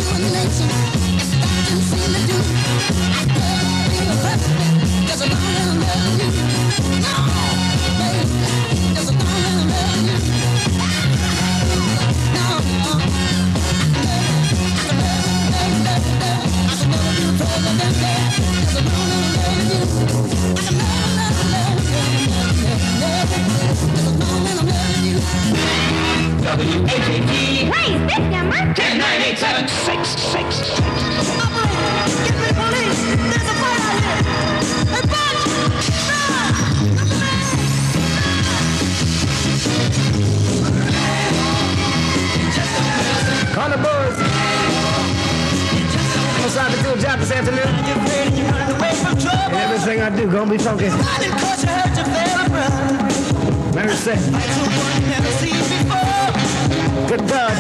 WAJD. Please, this number. 1098766. Operator, get me police. There's a fight out here. Hey, Bunch! Call the boys. I'm sorry to do a job this afternoon. And everything I do gonna be funky. Mary said. Good God.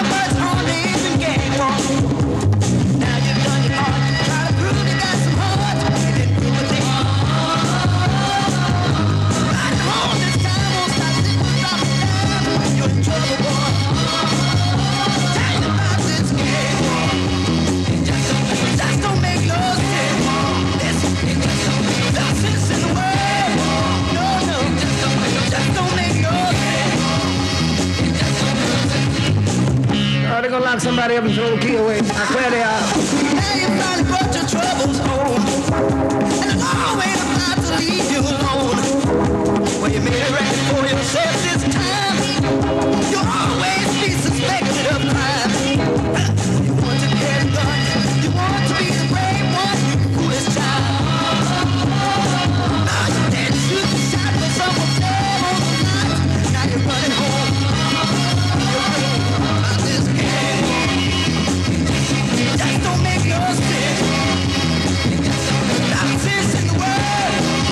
They're gonna lock somebody up and throw the key away. I clear they are. Now you finally brought your troubles home, and it's always about to leave you alone. Well, you made it right for yourself this time. You'll always be suspected of crime. You want to get a gun, you want to be the brave one, you foolish child. Now you're dead, shoot the shot for someone dead on the night. Now you're running home. Just don't make no sense. Nonsense in the world.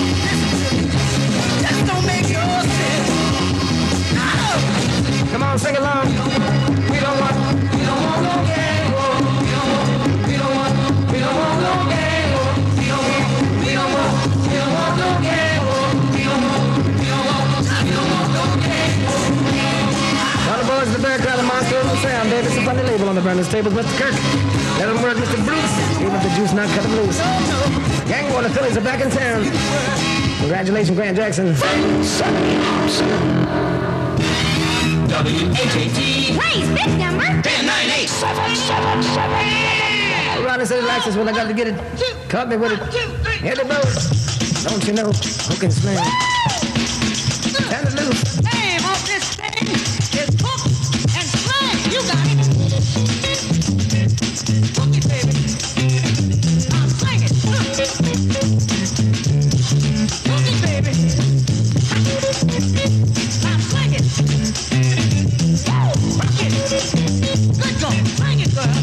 Just don't make no sense. No. Come on, sing along. We don't want no gang war. We don't want no gang war. We don't want no gang war. We don't want no gang war. All the boys, the bear crowd, the monster of the sound, baby. It's a funny label on the burner's tables, Mr. Kirk. Let him work, Mr. Bruce. Even if the juice not cut him loose. Gang war, the Phillies are back in town. Congratulations, Grant Jackson. WHAT. Please, big number. 1098. Ronnie said relax is when I got to get it. Caught me with it. Hit it, bro. Don't you know? Hook and sling. Turn it loose. Name of this thing is hook and sling. You got it. Hook it, baby. Now sling it. Hook it, baby. Now sling it. Rock it. Good go. Sling it, girl.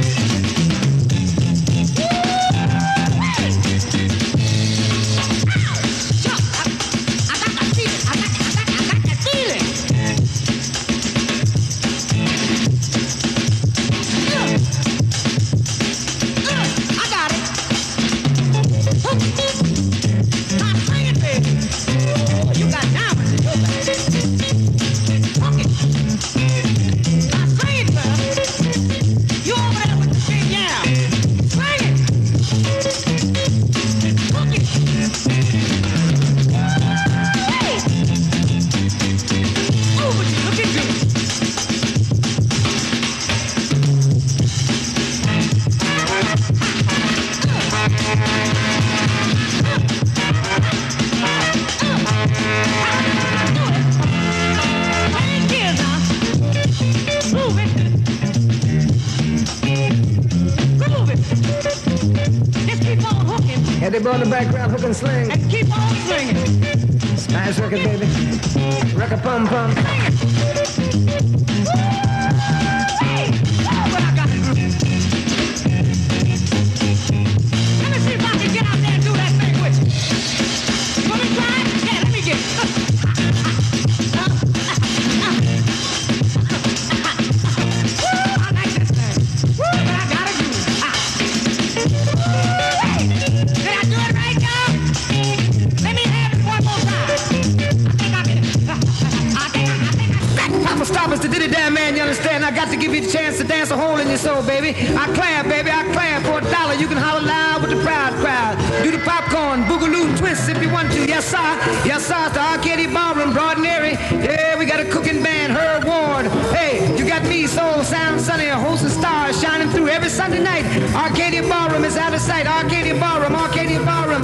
In the background, hook and sling. And keep on swinging. Smash record, baby. Record pum pum. What I got to do? Let me see if I can get out there and do that thing with you. Want me to try it? Yeah, let me get it. I like this thing. But I got to do it. Stoppers to do the damn man, you understand? I got to give you the chance to dance a hole in your soul, baby. I clap, baby, I clap. For $1, you can holler loud with the proud crowd. Do the popcorn, boogaloo twist if you want to. Yes, sir. Yes, sir. It's the Arcadia Ballroom, Broad and Airy. Yeah, we got a cooking band, Herb Ward. Hey, you got me, Soul Sound Sunny, a host of stars shining through every Sunday night. Arcadia Ballroom is out of sight. Arcadia Ballroom, Arcadia Ballroom.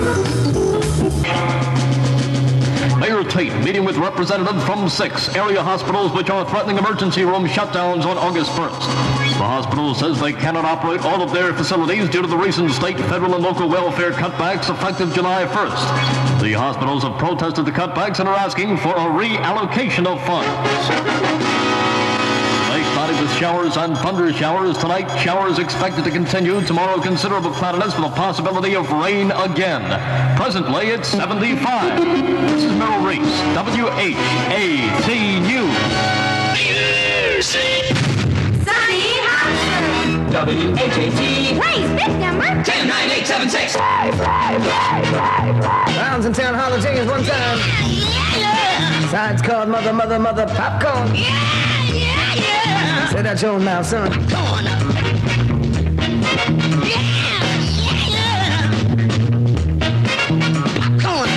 Mayor Tate meeting with representatives from 6 area hospitals which are threatening emergency room shutdowns on August 1st. The hospital says they cannot operate all of their facilities due to the recent state, federal, and local welfare cutbacks effective July 1st. The hospitals have protested the cutbacks and are asking for a reallocation of funds. Starting with showers and thunder showers tonight. Showers expected to continue. Tomorrow, considerable cloudiness with a possibility of rain again. Presently, it's 75. This is Merrill Reese, WHATU. Sunny Hudson. WHAT. Please, big number. 109876. Rounds in town, holler chickens one time. Yeah. Sides called mother, mother, mother, popcorn. Yeah. Say that your own mouth, son. Popcorn. Popcorn.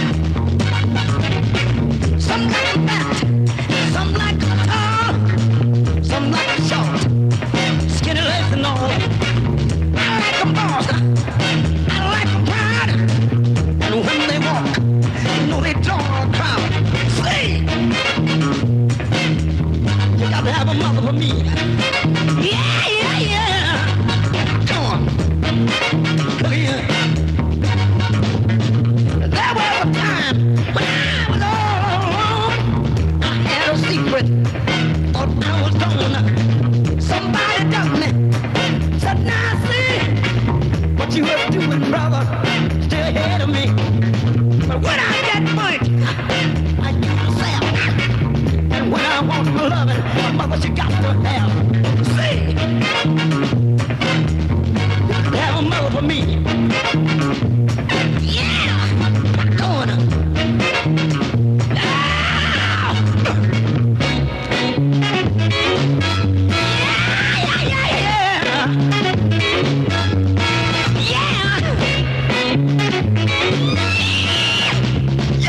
Some like a fat, some like a tall, some like a short, skinny legs and all. I like them boss, I like them proud, and when they walk, you know they draw a crowd. Say, you got to have a mother for me. Yeah. Come on. Look here. There was a time when I was all alone. I had a secret. Thought I was gone. Somebody dumped me. Said, now see what you were doing, brother. Still ahead of me. But when I get money, I do myself. And when I want my loving, my mother, she got to have. See, have a mother for me. Yeah, going on. Yeah.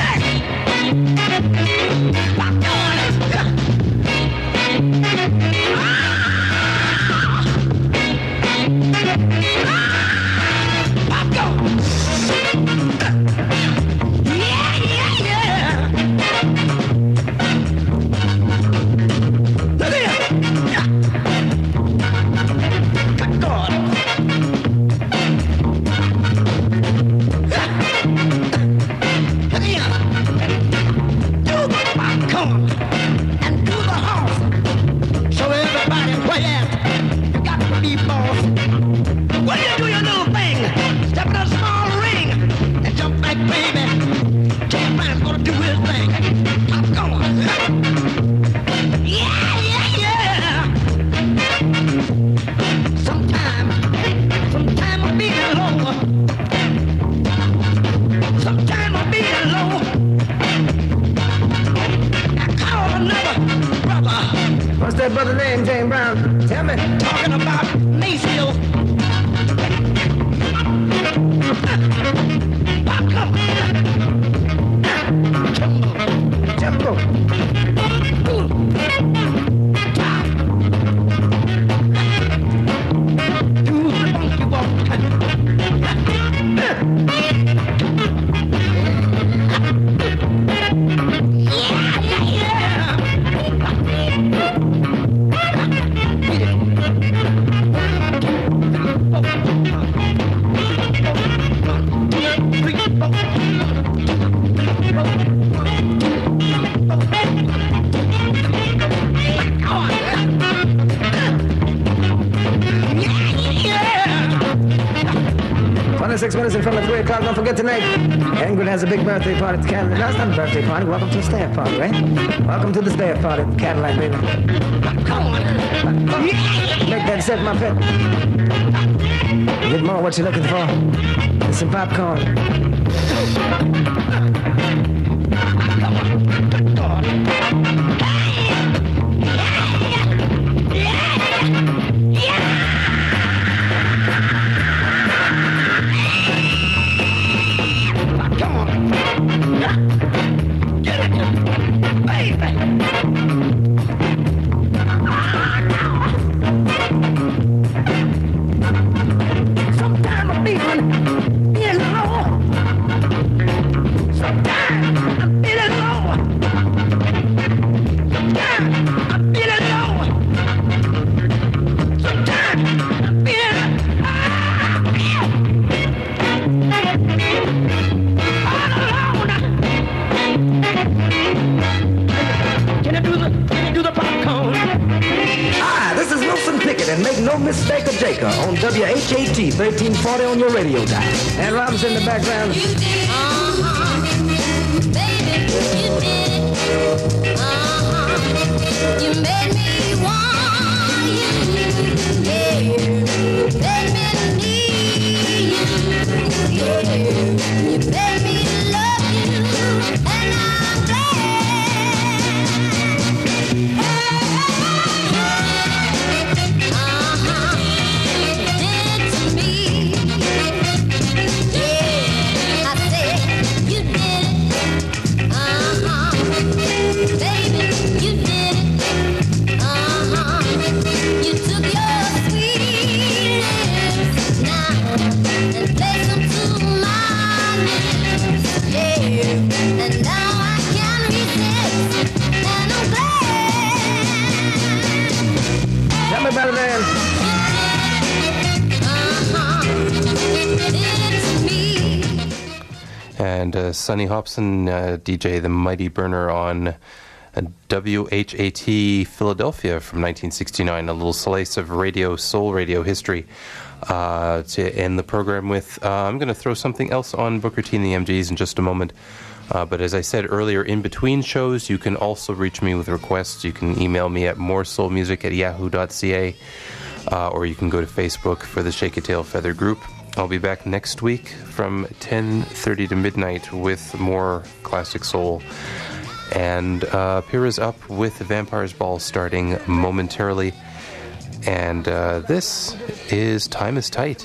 beat boss. When you do your little thing, step in a small ring and jump back, baby. Jam Brown's gonna do his thing. I'm going. Yeah, yeah, yeah. Sometime I'm being low. Sometime I'm being low. I call another brother. What's that brother's name, James Brown? Tell me. Talking about Mayfield. Jumbo. Do the monkey walk. Six minutes in front of 3 o'clock. Don't forget tonight, Ingrid has a big birthday party at the Cadillac. That's not a birthday party. Welcome to the staff party, right? Welcome to the staff party at the Cadillac, baby. Come on. Make that set, my pet. Get more what you're looking for. And some popcorn. Sometimes I'm feeling low. Sometimes I'm feeling low. Sometimes I'm feeling low. Sometimes I'm feeling all alone. Can I do the popcorn? Hi, this is Wilson Pickett, and make no mistake of Jacob on WHAT 1340 on your radio dial. And Rob's in the background. You did it. Baby, you did it. You made me want you. Yeah. Made me need you. Yeah. You made me love you. And I'm glad. Did to me. Yeah. I said you did it. Baby, you did it. You took your sweet lips now and placed them to my lips. Yeah. And now I can't resist. And I'm glad. Tell me about it, man. And Sonny Hobson, DJ The Mighty Burner on WHAT Philadelphia from 1969, a little slice of soul radio history to end the program with. I'm going to throw something else on Booker T and the MGs in just a moment. But as I said earlier, in between shows, you can also reach me with requests. You can email me at moresoulmusic@yahoo.ca, or you can go to Facebook for the Shake a Tail Feather group. I'll be back next week from 10:30 to midnight with more classic soul. And Pyrrha's up with Vampire's Ball starting momentarily. And this is Time is Tight.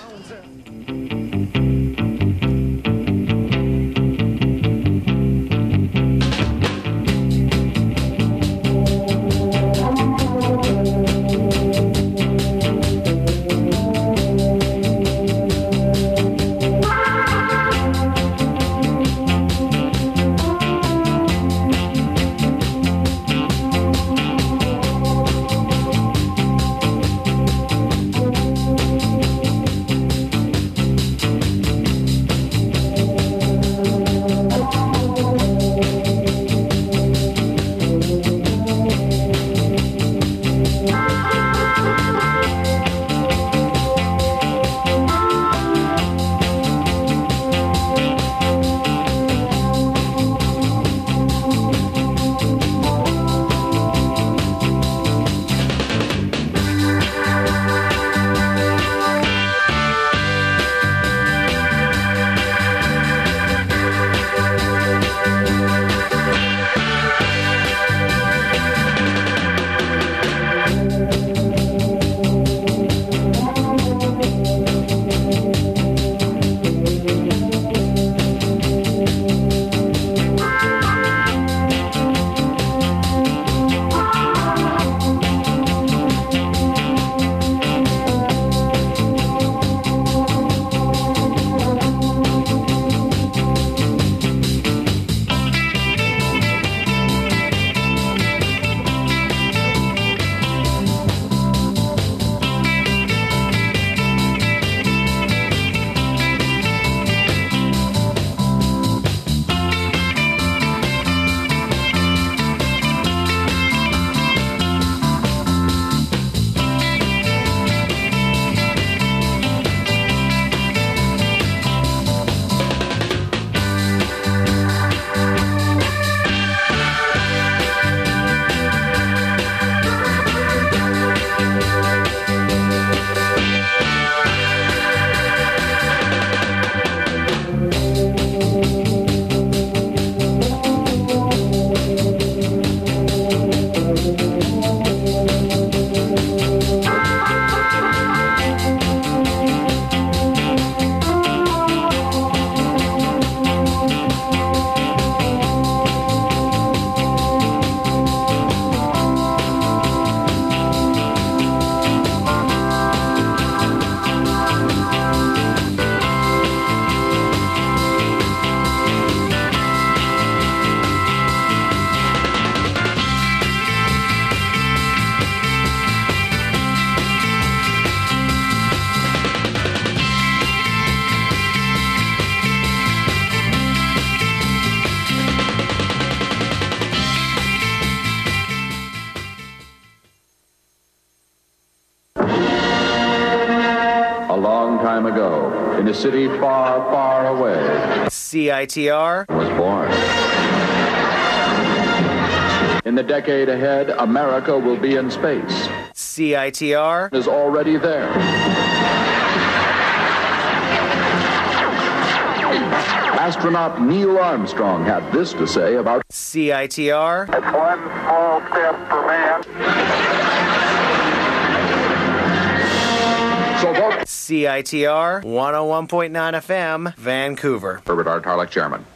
A long time ago, in a city far, far away, CITR was born. In the decade ahead, America will be in space. CITR is already there. Astronaut Neil Armstrong had this to say about CITR. It's one small step for man. So vote CITR 101.9 FM, Vancouver. Herbert R. Tarlek, Chairman.